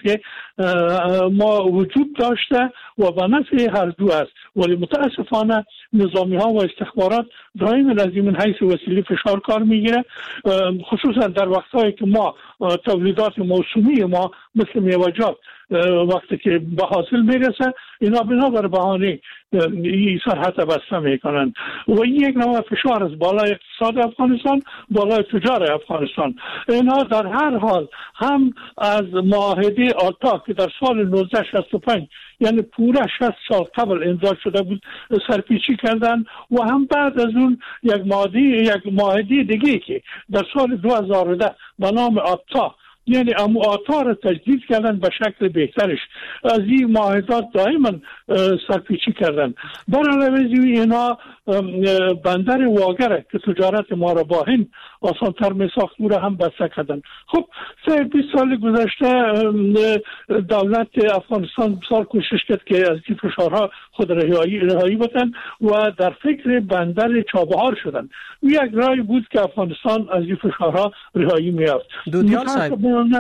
ما وجود داشته و به نفع هر دو است، ولی متاسفانه نظامی ها و استخبارات دائما از این حیث وسیله فشار کار میگیره، خصوصا در وقتهایی که ما تولیدات موسومی ما مثل میوه‌جات وقتی که به حاصل میرسه اینا بنابر بهانه این سرحد بسته میکنن و این یک نوع فشار است بالای اقتصاد افغانستان، بالای تجار افغانستان. اینا در هر حال هم از معاهده آتا که در سال نوزده شصت و پنج یعنی پوره شصت سال قبل امضا شده بود سرپیچی کردن و هم بعد از اون یک معاهده یک معاهده دیگه که در سال دو هزار و ده به نام آتا یعنی امو آتا را تجدید کردن به شکل بهترش. از این معاهدات دائما سرپیچی کردن. در علاوه اینا بندر واگره که تجارت ما را با هند آسانتر می ساخت او را هم بسته کردن. خب سه بیست سال گذشته دولت افغانستان بسیار کوشش کرد که از این فشارها خود رهایی رهایی بدن و در فکر بندر چابهار شدن. یک راه بود که افغانستان از این فشارها رهایی می‌یافت. دودیال صاحب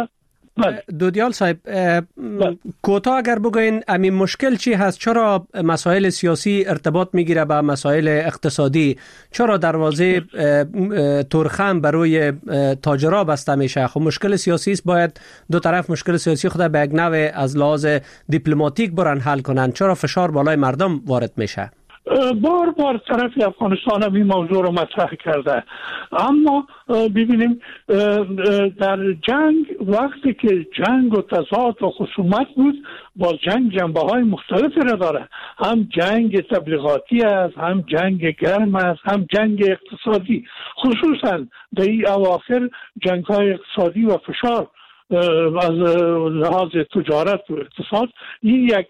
دودیال صاحب کوتاه اگر بگوین همین مشکل چی هست؟ چرا مسائل سیاسی ارتباط میگیره به مسائل اقتصادی؟ چرا دروازه تورخم برای تاجرا بسته میشه؟ خب مشکل سیاسی است، باید دو طرف مشکل سیاسی خود به یک نوع از لحاظ دیپلماتیک برن حل کنن. چرا فشار بالای مردم وارد میشه؟ بار بار طرف افغانستان هم این موضوع رو مطرح کرده، اما ببینیم در جنگ وقتی که جنگ و تضاد و خصومت بود، باز جنگ جنبه های مختلفی را داره. هم جنگ تبلیغاتی است، هم جنگ گرم است، هم جنگ اقتصادی. خصوصا در این اواخر جنگ های اقتصادی و فشار از لحاظ تجارت و اقتصاد این یک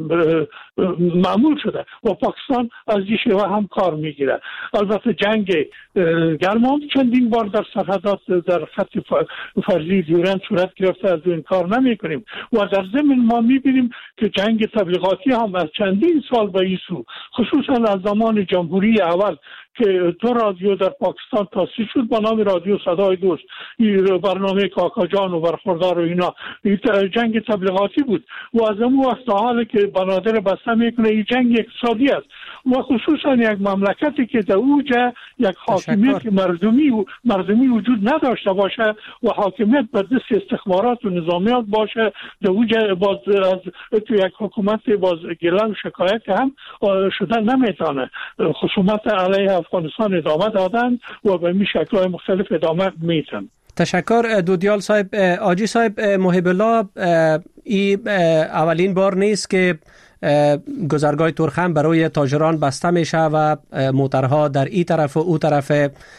معمول شده و پاکستان از این شیوه هم کار میگیره. البته جنگ گرم هم چندین بار در سرحدات در خط فرضی دیورند صورت گرفته، از این کار نمی کنیم و در ضمن ما میبینیم که جنگ تبلیغاتی هم از چندین سال به این سو، خصوصا از زمان جمهوری اول که دو رادیو در پاکستان تأسیس شد با نام رادیو صدای دوست، این برنامه کاکا جان و برخوردار و اینا، این جنگ تبلیغاتی بود و از اون وقت تا حالی که بنادر بسته میکنه این جنگ اقتصادی است و خصوصا یک مملکتی که در اوجه یک حاکمیت مردمی و مردمی وجود نداشته باشه و حاکمیت بر دست استخبارات و نظامیات باشه، در اوجه باز از تو یک حکومت باز گله و شکایت هم شدن نمیتونه. خصومت علیه افغانستان ادامه دادن و به می شکل‌های مختلف ادامه میتن. تشکر دودیال صاحب. آجی صاحب، محب الله این اولین بار نیست که گذرگاه تورخم برای تاجران بسته میشه و موترها در این طرف و او طرف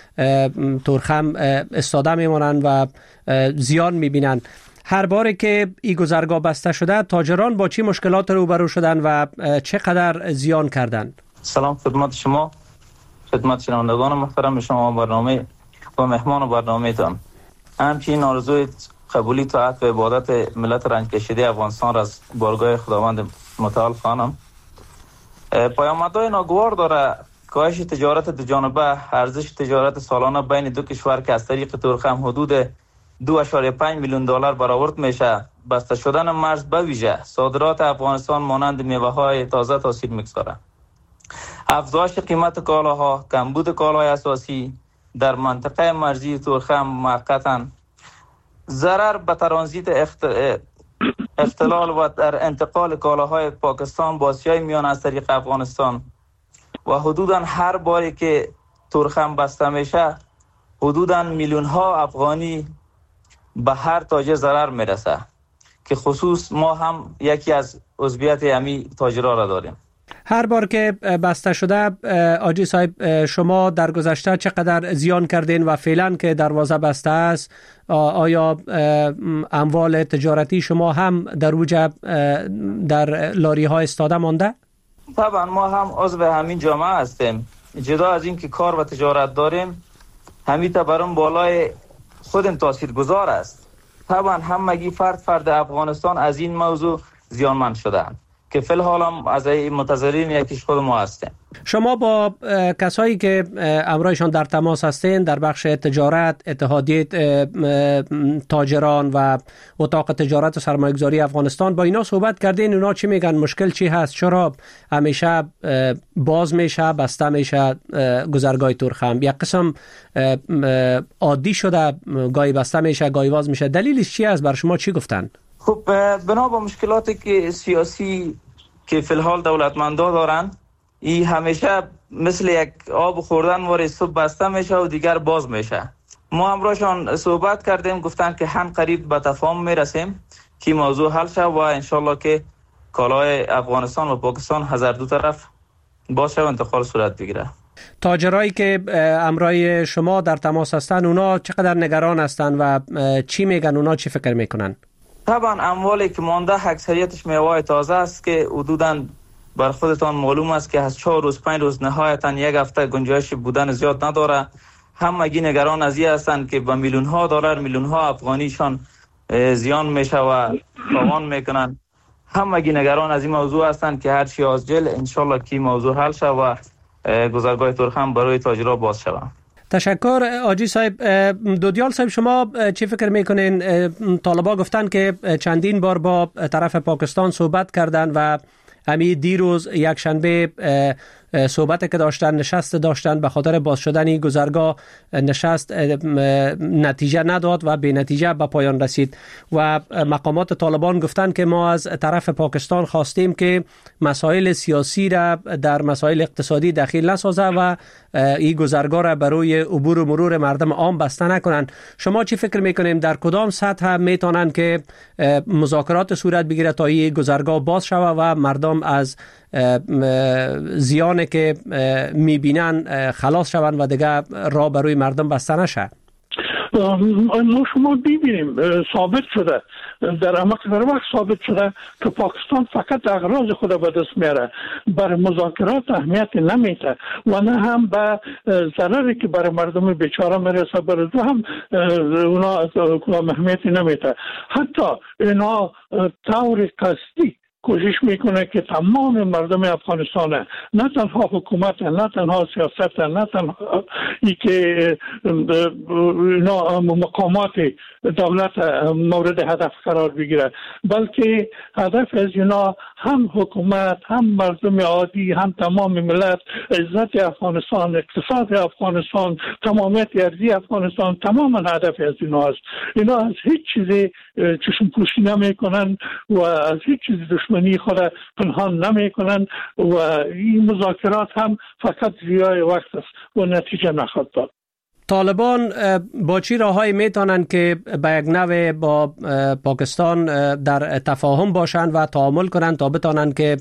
تورخم استاده میمونن و زیان میبینن. هر باره که این گذرگاه بسته شده تاجران با چی مشکلات روبرو شدن و چقدر زیان کردن؟ سلام خدمت شما، خدمت شنوندگان محترم شما برنامه و مهمان برنامه تان. همچنین آرزوی قبولی طاعت و عبادت ملت رنج کشیده افغانستان را از بارگاه خداوند متعال خوانم. پیامدهای ناگوار داره کاهش تجارت دو جانبه. ارزش تجارت سالانه بین دو کشور که از طریق تورخم حدود دو اشاریه پنج میلیون دلار برآورد میشه، بسته شدن مرز به ویژه صادرات افغانستان مانند میوه های تازه تاثیر میگذاره. افزایش قیمت کالاها، کمبود کالای اساسی در منطقه مرزی تورخم موقتا ضرر به ترانزیت اخت... اختلال و در انتقال کالاهای پاکستان با آسیای میان از طریق افغانستان و حدوداً هر باری که تورخم بسته میشه حدوداً میلیون ها افغانی به هر تاجر ضرر میرسه که خصوص ما هم یکی از عضویت امی تاجرها را داریم. هر بار که بسته شده آجی صاحب، شما در گذشته چقدر زیان کردین و فعلا که دروازه بسته است آیا اموال تجارتی شما هم در اوج در لاری ها استاده مانده؟ طبعا ما هم عضو همین جامعه هستیم. جدا از این که کار و تجارت داریم، همین برام بالای خودم تاثیرگذار است. طبعا همگی فرد فرد افغانستان از این موضوع زیانمند شدند که فی الحال هم از منتظرین یکیش خود ما هستیم. شما با کسایی که امرایشان در تماس هستین در بخش تجارت، اتحادیه تاجران و اتاق تجارت و سرمایه‌گذاری افغانستان، با اینا صحبت کردین؟ اونا چی میگن؟ مشکل چی هست؟ چرا همیشه باز میشه، بسته میشه گذرگاه تورخم؟ یک قسم عادی شده، گاهی بسته میشه، گاهی باز میشه. دلیلش چی است؟ بر شما چی گفتن؟ خب بنا با مشکلاتی که سیاسی که فی الحال دولتمندا دارن، این همیشه مثل یک آب خوردن واری صبح بسته میشه و دیگر باز میشه. ما همراهشان صحبت کردیم، گفتن که هم قریب به تفاهم میرسیم که موضوع حل شه و انشالله که کالای افغانستان و پاکستان از هر دو طرف باشه و انتقال صورت بگیره. تاجرایی که امرای شما در تماس هستن اونا چقدر نگران هستن و چی میگن؟ اونا چی فکر میکنن؟ طبعا اموالی که مانده اکثریتش میوه تازه است که حدوداً بر خودتان معلوم است که از چهار روز پنج روز نهایتاً یک هفته گنجایش بودن زیاد نداره. همگی نگران از این هستند که با میلیون ها دلار میلیون ها افغانیشان زیان میشه و تاوان میکنن. همگی نگران از این موضوع هستند که هر چی از جل انشالله که موضوع حل شه و گذرگاه تورخم برای تاجرها باز شود. تشکر آجی صاحب. دودیال صاحب، شما چی فکر میکنین؟ طالبان گفتن که چندین بار با طرف پاکستان صحبت کردن و همین دیروز یک شنبه صحبت که داشتن، نشست داشتن، به خاطر باز شدن گذرگاه نشست نتیجه نداد و به نتیجه به پایان رسید و مقامات طالبان گفتن که ما از طرف پاکستان خواستیم که مسائل سیاسی را در مسائل اقتصادی دخیل نسازه و این گذرگاه را برای عبور و مرور مردم عام بسته نکنن. شما چی فکر میکنیم در کدام سطح میتونن که مذاکرات صورت بگیره تا این گذرگاه باز شوه و مردم از زیانی که میبینن خلاص شوند و دیگه راه برای مردم بسته نشه؟ ما شما ببینیم ثابت شده در عمق در وقت ثابت شده که پاکستان فقط اغراض خود به دست میاره، بر مذاکرات اهمیت نمیده و نه هم به ضرری که بر مردم بیچاره میرسه بر دو هم اونا اهمیتی نمیده. حتی اینا طور قصدی کوشش میکنه که تمام مردم افغانستان، نه تنها حکومت، نه تنها سیاست، نه تنها ای که مقامات دولت مورد هدف قرار بگیره، بلکه هدف از اینا هم حکومت، هم مردم عادی، هم تمام ملت، عزت افغانستان، اقتصاد افغانستان، تمامیت ارضی افغانستان، تمام هدف از اینا است. اینا از هیچ چیزی چشم پوشی نمی کنن و از هیچ چیزی دشمنی خود پنهان نمی کنن و این مذاکرات هم فقط ضیاع وقت است و نتیجه نخواهد داد. طالبان با چی راههایی میتونن که به یک نوع با پاکستان در تفاهم باشن و تعامل کنن تا بتونن که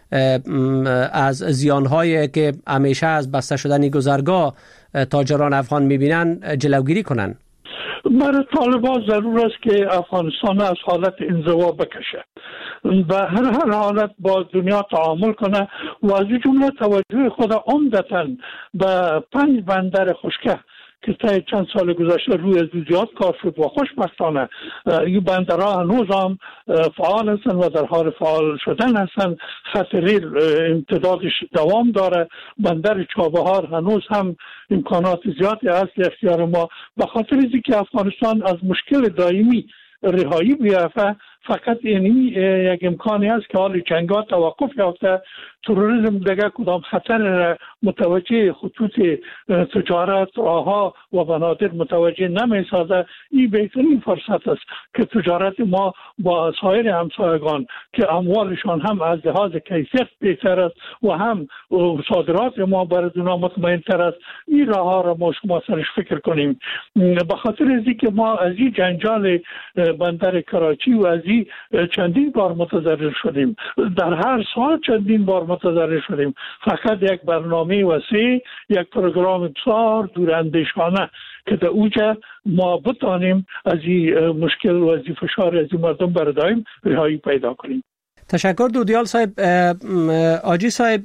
از زیانهایی که همیشه از بسته شدن گذرگاه تاجران افغان میبینن جلوگیری کنن؟ برای طالبان ضرور است که افغانستان از حالت انزوا بکشه و هر هر حالت با دنیا تعامل کنه و از این جمله توجه خود عمدتاً به پنج بندر خشکه که تا چند سال گذشته روی از زیاد کار شد و خوشبختانه این بندرها هنوز هم فعال هستند و در حال فعال شدن هستند. خط ریل امتدادش دوام داره. بندر چابهار هنوز هم امکانات زیادی هست در اختیار ما. به خاطر اینکه افغانستان از مشکل دائمی رهایی بیافته، فقط یعنی یک امکانی است که حال جنگ‌ها توقف یافته، تروریسم دیگه کدام خطر متوجه خطوط تجارت راهها و بنادر متوجه نمی‌سازه. این بهترین فرصت است که تجارت ما با سایر همسایگان که اموالشان هم از لحاظ کیفیت بهتر است و هم صادرات ما برای اونا مطمئن‌تر است، این راهها را ما شما سرش فکر کنیم. به خاطر اینکه ما از این جنجال بندر کراچی و از این چندین بار متضرر شدیم، در هر سال چندین بار متضرر شدیم. فقط یک برنامه وسیع، یک پروگرام بسیار دوراندیشانه که در اوجه ما بتانیم از این مشکل و از این فشار از این مردم برداریم رهایی پیدا کنیم. تشکر دودیال صاحب. آجی صاحب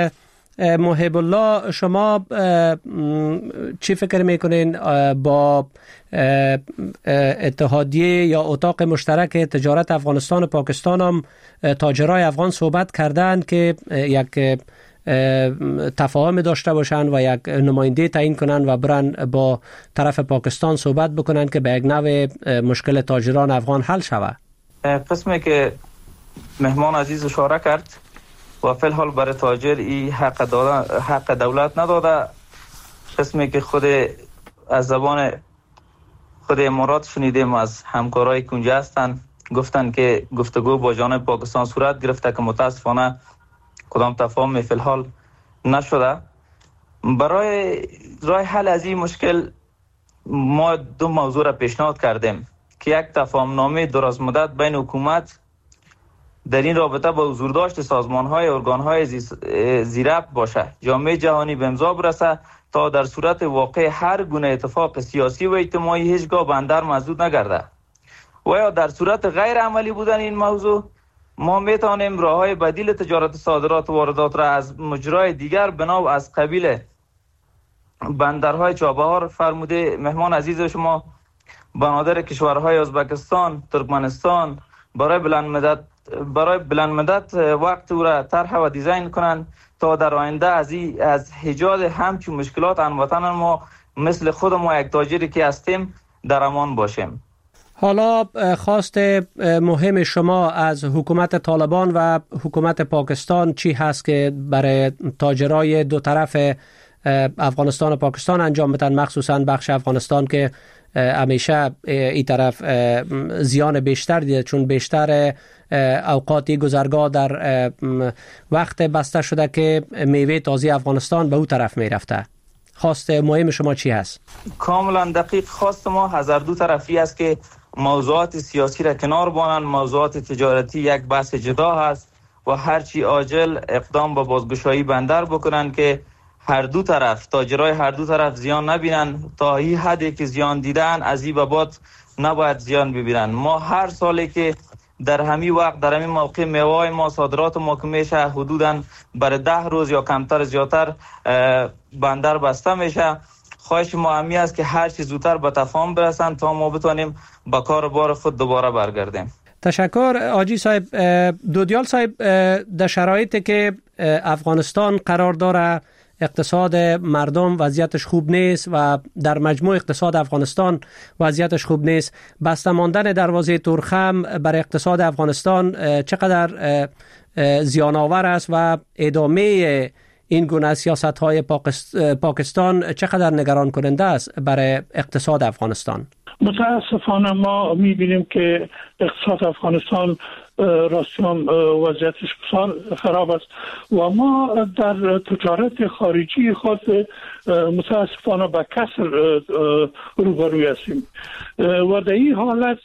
محب الله، شما چی فکر میکنین با اتحادیه یا اتاق مشترک تجارت افغانستان و پاکستان هم تاجرای افغان صحبت کردن که یک تفاهم داشته باشن و یک نماینده تعیین کنن و برن با طرف پاکستان صحبت بکنن که به یک نوع مشکل تاجران افغان حل شود؟ قسمی که مهمان عزیز اشاره کرد و فی الحال برای تاجر ای حق, حق دولت نداده. قسمی که خود از زبان خود امارات شنیدیم از همکارای کنجه هستن، گفتن که گفتگو با جانب پاکستان صورت گرفته که متاسفانه کدام تفاهم فی الحال نشده. برای راه حل از این مشکل ما دو موضوع را پیشنهاد کردیم که یک تفاهم نامه دراز مدت بین حکومت در این رابطه با حضورداشت سازمان‌های ارگان‌های زیربط باشه، جامعه جهانی به امضا برسه تا در صورت واقع هر گونه اتفاق سیاسی و اجتماعی هیچگاه بندر مسدود نگرده و یا در صورت غیر عملی بودن این موضوع ما میتونیم راه‌های بدیل تجارت صادرات و واردات را از مجرای دیگر بنا از قبیل بندرهای چابهار فرموده مهمان عزیز شما، بنادر کشورهای ازبکستان، ترکمنستان برای بلند مدت برای بلند مدت وقت او را طرح و دیزاین کنند تا در آینده از از ایجاد همچون مشکلات ان وطن ما مثل خود ما یک تاجری که هستیم در امان باشیم. حالا خواست مهم شما از حکومت طالبان و حکومت پاکستان چی هست که برای تاجرای دو طرف افغانستان و پاکستان انجام بدن، مخصوصا بخش افغانستان که همیشه این طرف زیان بیشتر دیده، چون بیشتر اوقاتی گذرگاه در وقت بسته شده که میوه تازی افغانستان به اون طرف میرفته. خواست مهم شما چی هست؟ کاملا دقیق خواست ما هزار دو طرفی است که موضوعات سیاسی را کنار بانند، موضوعات تجارتی یک بحث جدا هست و هرچی عاجل اقدام به بازگشایی بندر بکنند که هر دو طرف، تاجرای هر دو طرف زیان نبینن. تا این حدی که زیان دیدن از این به بعد نباید زیان ببینن. ما هر سالی که در همین وقت در همین موقع میوه ما صادرات ما که میشه حدوداً برای ده روز یا کمتر زیادتر بندر بسته میشه. خواهش ما همی است که هر چیز زودتر به تفاهم برسن تا ما بتونیم به کار بار خود دوباره برگردیم. تشکر آجی صاحب. دودیال صاحب، در شرایطی که افغانستان قرار داره، اقتصاد مردم وضعیتش خوب نیست و در مجموع اقتصاد افغانستان وضعیتش خوب نیست. بسته ماندن دروازه تورخم برای اقتصاد افغانستان چقدر زیان آور است و ادامه این گونه سیاست های پاکستان چقدر نگران کننده است برای اقتصاد افغانستان؟ متاسفانه ما میبینیم که اقتصاد افغانستان راستان وضعیتش بسیار خراب است و ما در تجارت خارجی خود متاسفانه به کسر روبروی هستیم و در این حالت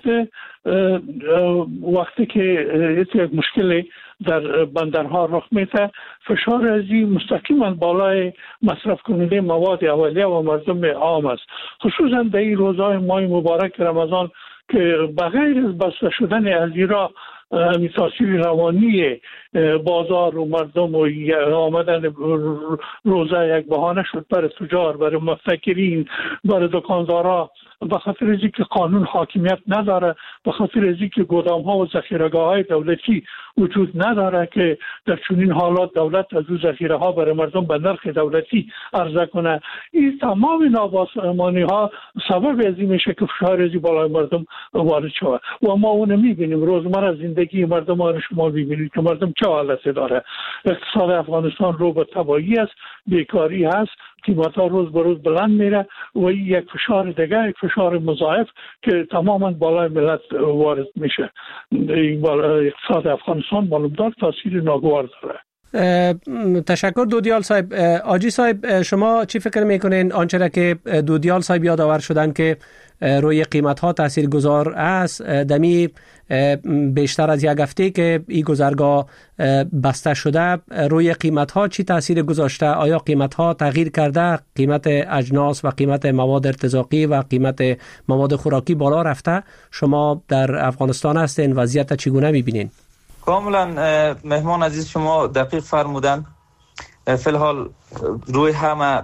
وقتی که یک مشکل در بندرها رخ میده، فشار از این مستقیما بالای مصرف کننده مواد اولیه و مردم عام است. خصوصا در این روزهای ماه مبارک رمضان که بغیر از بسته شدن از ایران همین تاثیر روانی بازار و مردم و آمدن روزه یک بهانه شد برای تجار، برای مفتکرین، برای دکاندارا، به خاطر از اینکه قانون حاکمیت نداره، به خاطر از اینکه گودام ها و ذخیره‌گاه های دولتی وجود نداره که در چنین حالات دولت از اون ذخیره ها برای مردم به نرخ دولتی عرضه کنه. این تمام نابسامانی ها سبب از این میشه که فشار از بالای مردم وارد شود و ما اون میبینیم روزمره زندگی مردم ها. شما میبینید که مردم چه حالتی داره. اقتصاد افغانستان رو به تباهی است، بیکاری هست، قیمت ها روز به روز بلند میره و این یک فشار دیگه، یک فشار مضاعف که تماما بالای ملت وارد میشه. اقتصاد افغانستان معلوم دار تاثیر ناگوار داره. تشکر دودیال صاحب. آجی صاحب، شما چی فکر میکنین آنچه را که دودیال صاحب یادآور شدن که روی قیمت ها تاثیر گذار است؟ دمی بیشتر از یک هفته که این گذرگاه بسته شده، روی قیمت ها چی تاثیر گذاشته؟ آیا قیمت ها تغییر کرده؟ قیمت اجناس و قیمت مواد ارتزاقی و قیمت مواد خوراکی بالا رفته؟ شما در افغانستان هستین، وضعیت چگونه میبینین؟ کاملا مهمان عزیز شما دقیق فرمودن. فی الحال روی همه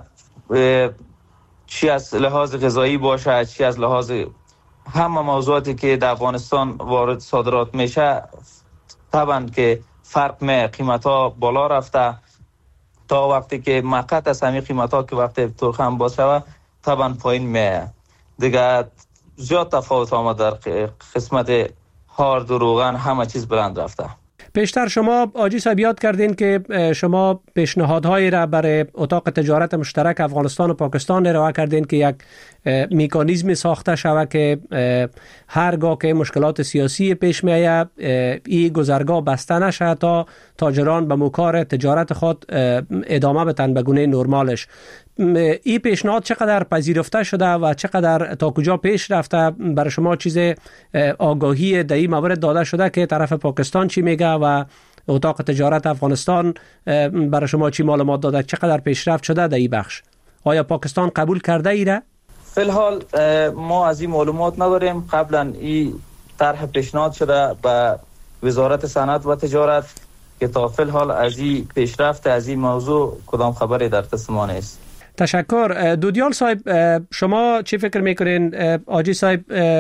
چی از لحاظ غذایی باشه، چی از لحاظ همه موضوعاتی که در افغانستان وارد صادرات میشه، طبعا که فرق می قیمت ها بالا رفته تا وقتی که مقت از همین قیمت ها که وقتی تورخم باز شود طبعا پایین می دیگه. زیاد تفاوت آمد در قسمت هارد و روغن، همه چیز بلند رفته. پیشتر شما آجی صاحب یاد کردین که شما پیشنهادهایی را برای اتاق تجارت مشترک افغانستان و پاکستان ارائه کردین که یک میکانیزم ساخته شود که هرگاه که مشکلات سیاسی پیش میآید این گذرگاه بسته نشه تا تاجران به مکار تجارت خود ادامه بدن به گونه نرمالش. این پیشنهاد چقدر پذیرفته شده و چقدر تا کجا پیش رفته؟ برای شما چیز آگاهی در این مورد داده شده که طرف پاکستان چی میگه و اتاق تجارت افغانستان برای شما چی معلومات داده؟ چقدر پیشرفت شده در این بخش؟ آیا پاکستان قبول کرده ایره؟ فی الحال ما از این معلومات نداریم. قبلا این طرح پیشنهاد شده به وزارت صنعت و تجارت که تا فی الحال از این پیشرفت از این موضوع کدام خبری در دست ما نیست. تشکر. دودیال صاحب، شما چی فکر میکنین؟ آجی صاحب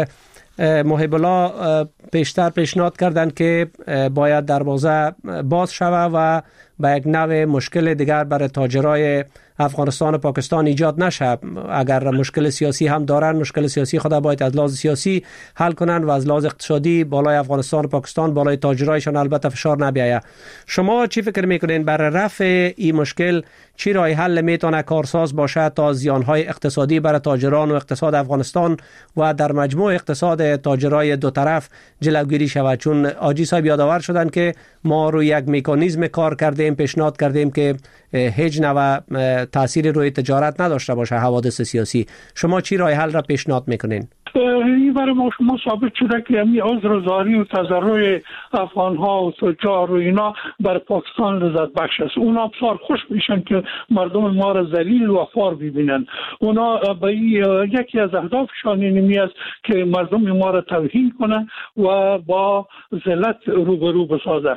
محب الله پیشتر پیشنهاد کردند که باید دروازه باز شود و به یک نوع مشکل دیگر برای تاجرای افغانستان و پاکستان ایجاد نشه. اگر مشکل سیاسی هم دارن، مشکل سیاسی خود باید از لحاظ سیاسی حل کنن و از لحاظ اقتصادی بالای افغانستان و پاکستان بالای تاجرایشان البته فشار نبیاید. شما چی فکر میکنین برای رفع این مشکل چی راه حل میتونه کارساز باشه تا زیانهای اقتصادی برای تاجران و اقتصاد افغانستان و در مجموع اقتصاد تاجرای دو طرف جلوگیری شود؟ چون آجی صاحب یادآور شدن که ما روی یک مکانیزم کار کردیم، پیشنهاد کردیم که هیچ نوع تأثیری روی تجارت نداشته باشه حوادث سیاسی. شما چی راه حل را پیشنهاد میکنین؟ این برای ما شما ثابت شده که همین عذرزاری و تضرع افغانها و تجار و اینا بر پاکستان لذت بخش است. اونا بسیار خوش میشن که مردم ما را ذلیل و خوار ببینن. اونا به یکی از اهدافشان این است که مردم ما را توهین کنه و با ذلت روبرو بسازه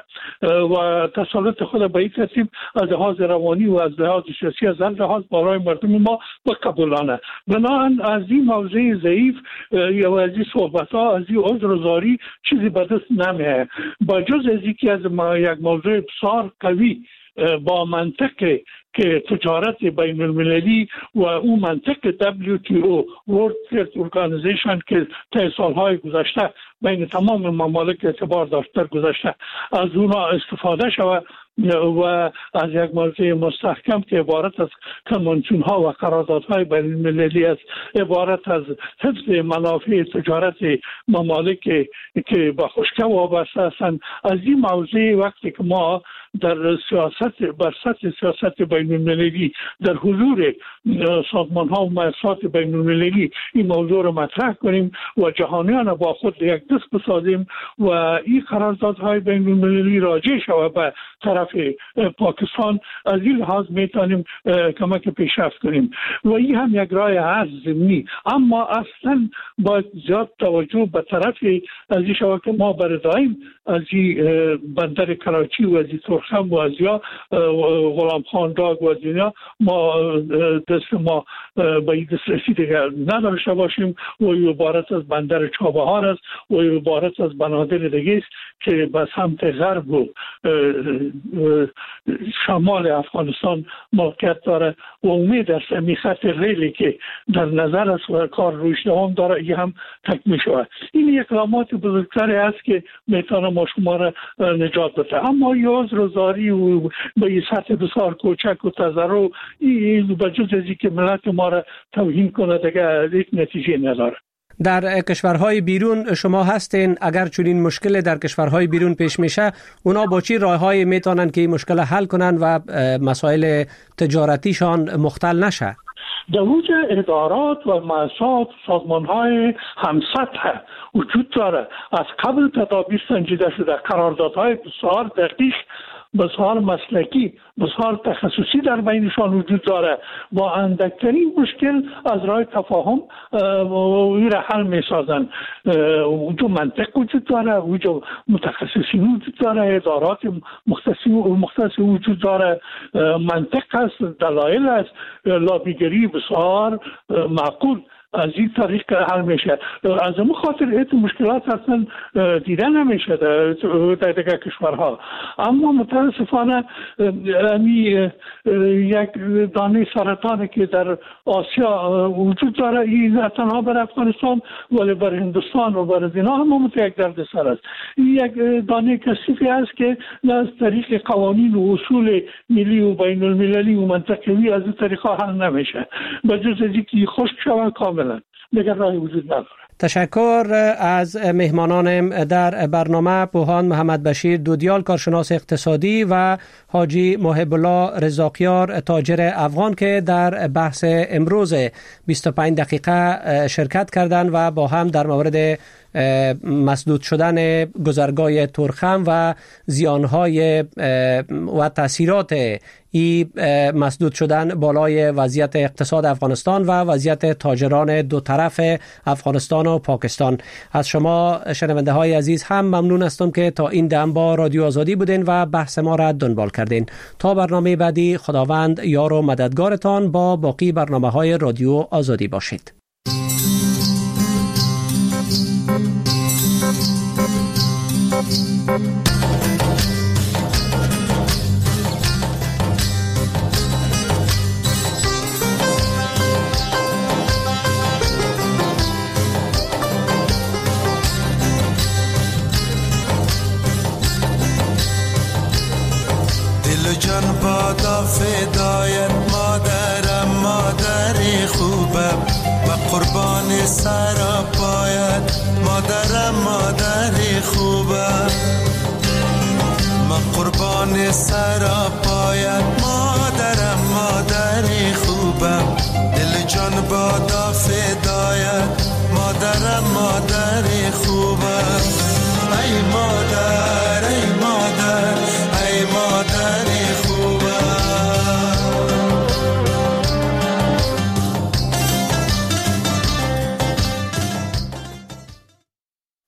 و تسلط خود به این ترتیب از لحاظ روانی و از لحاظ سیاسی از لحاظ برای مردم ما بقبولانه. بنابراین از این موضوع ضعیف یا از این صحبت ها، از این عذرزاری چیزی به دست نمیه. با جز از اینکه از یک موضوع بسیار قوی با منطق که تجارت بین المللی و اون منطق دبلیو تی او World Trade Organization که طی سالهای گذشته بین تمام ممالک اعتبار داشته گذشته از اونا استفاده شود و از یک موضوع مستحکم که عبارت از کنوانسیون ها و قراردادهای بین المللی است، عبارت از حفظ منافع تجارت ممالک که به خشکی وابسته هستند. از این موضوع وقتی که ما در سیاست بر سطح سیاست بین المللی در حضور سازمان ها و مؤسسات بین المللی این موضوع را مطرح کنیم و جهانیان با خود یک دست بسازیم و این قراردادهای بین المللی راجع شود به طرف پاکستان، از این لحاظ میتونیم کمک پیشرفت کنیم و این هم یک راه حل ضمنی. اما اصلا باید زیاد توجه به طرف از این شود که ما برای دائم از این بندر کراچی و از این ترخم و از یا غلام خان داگ و از اینا ما دست ما به این دسترسی دیگر نداشته باشیم و این عبارت از بندر چابهار است و این عبارت از بنادر دیگه است که به سمت غرب و شمال افغانستان موقعیت داره و امید است این خط ریلی که در نظر است و کار روش دوام داره این هم تکمیل شود. این اقدامات بزرگتری است که میتونه ما شما را نجات بده. اما یه عذرزاری و به این سطح بسیار کوچک و تضرع این بجز از که ملت ما را توهین کنه دیگه هیچ نتیجه نداره. در کشورهای بیرون شما هستین، اگر چنین مشکل در کشورهای بیرون پیش میشه اونا با چی راههایی میتونن که این مشکل حل کنن و مسائل تجارتیشان مختل نشه؟ در وجه ادارات و مؤسسات سازمان‌های همسطح وجود داره. از قبل تدابیر سنجیده شده، قراردادهای بسیار دقیق، بسیار مسلکی، بسیار تخصصی در بینشان وجود داره. با اندکترین مشکل از راه تفاهم این را حل می سازن. وجود منطق وجود داره، وجود متخصصین وجود داره، ادارات مختصی وجود داره، منطق هست، دلایل هست، لابیگری بسیار معقول از این طریق حل میشه. از اون خاطر ایت مشکلات اصلا دیده نمیشه در دیگر کشورها. اما متاسفانه امی یک دانه سرطانی که در آسیا وجود داره این تنها بر افغانستان ولی بر هندوستان و بر زینا هم یک درد سر است. این یک دانه کثیفی است که از طریق قوانین و اصول ملی و بین المللی و منطقوی از این طریقا حل نمیشه. بجز از اینکه خشک شوند کاملا دیگر راهی وجود نداره. تشکر از مهمانان در برنامه پوهان محمد بشیر دودیال کارشناس اقتصادی و حاجی محب الله رزاقیار تاجر افغان که در بحث امروز بیست و پنج دقیقه شرکت کردند و با هم در مورد مسدود شدن گذرگاه ترخم و زیانهای و تاثیرات ای مسدود شدن بالای وضعیت اقتصاد افغانستان و وضعیت تاجران دو طرف افغانستان و پاکستان. از شما شنونده های عزیز هم ممنون هستم که تا این دم با رادیو آزادی بودین و بحث ما را دنبال کردین. تا برنامه بعدی خداوند یار و مددگارتان با باقی برنامه های رادیو آزادی باشید. فدایت مادرم مادری خوبم و قربان سر پایت مادرم مادری خوبم من قربان سر پایت مادرم مادری خوبم دل جان بادا فدایت مادرم مادری خوبم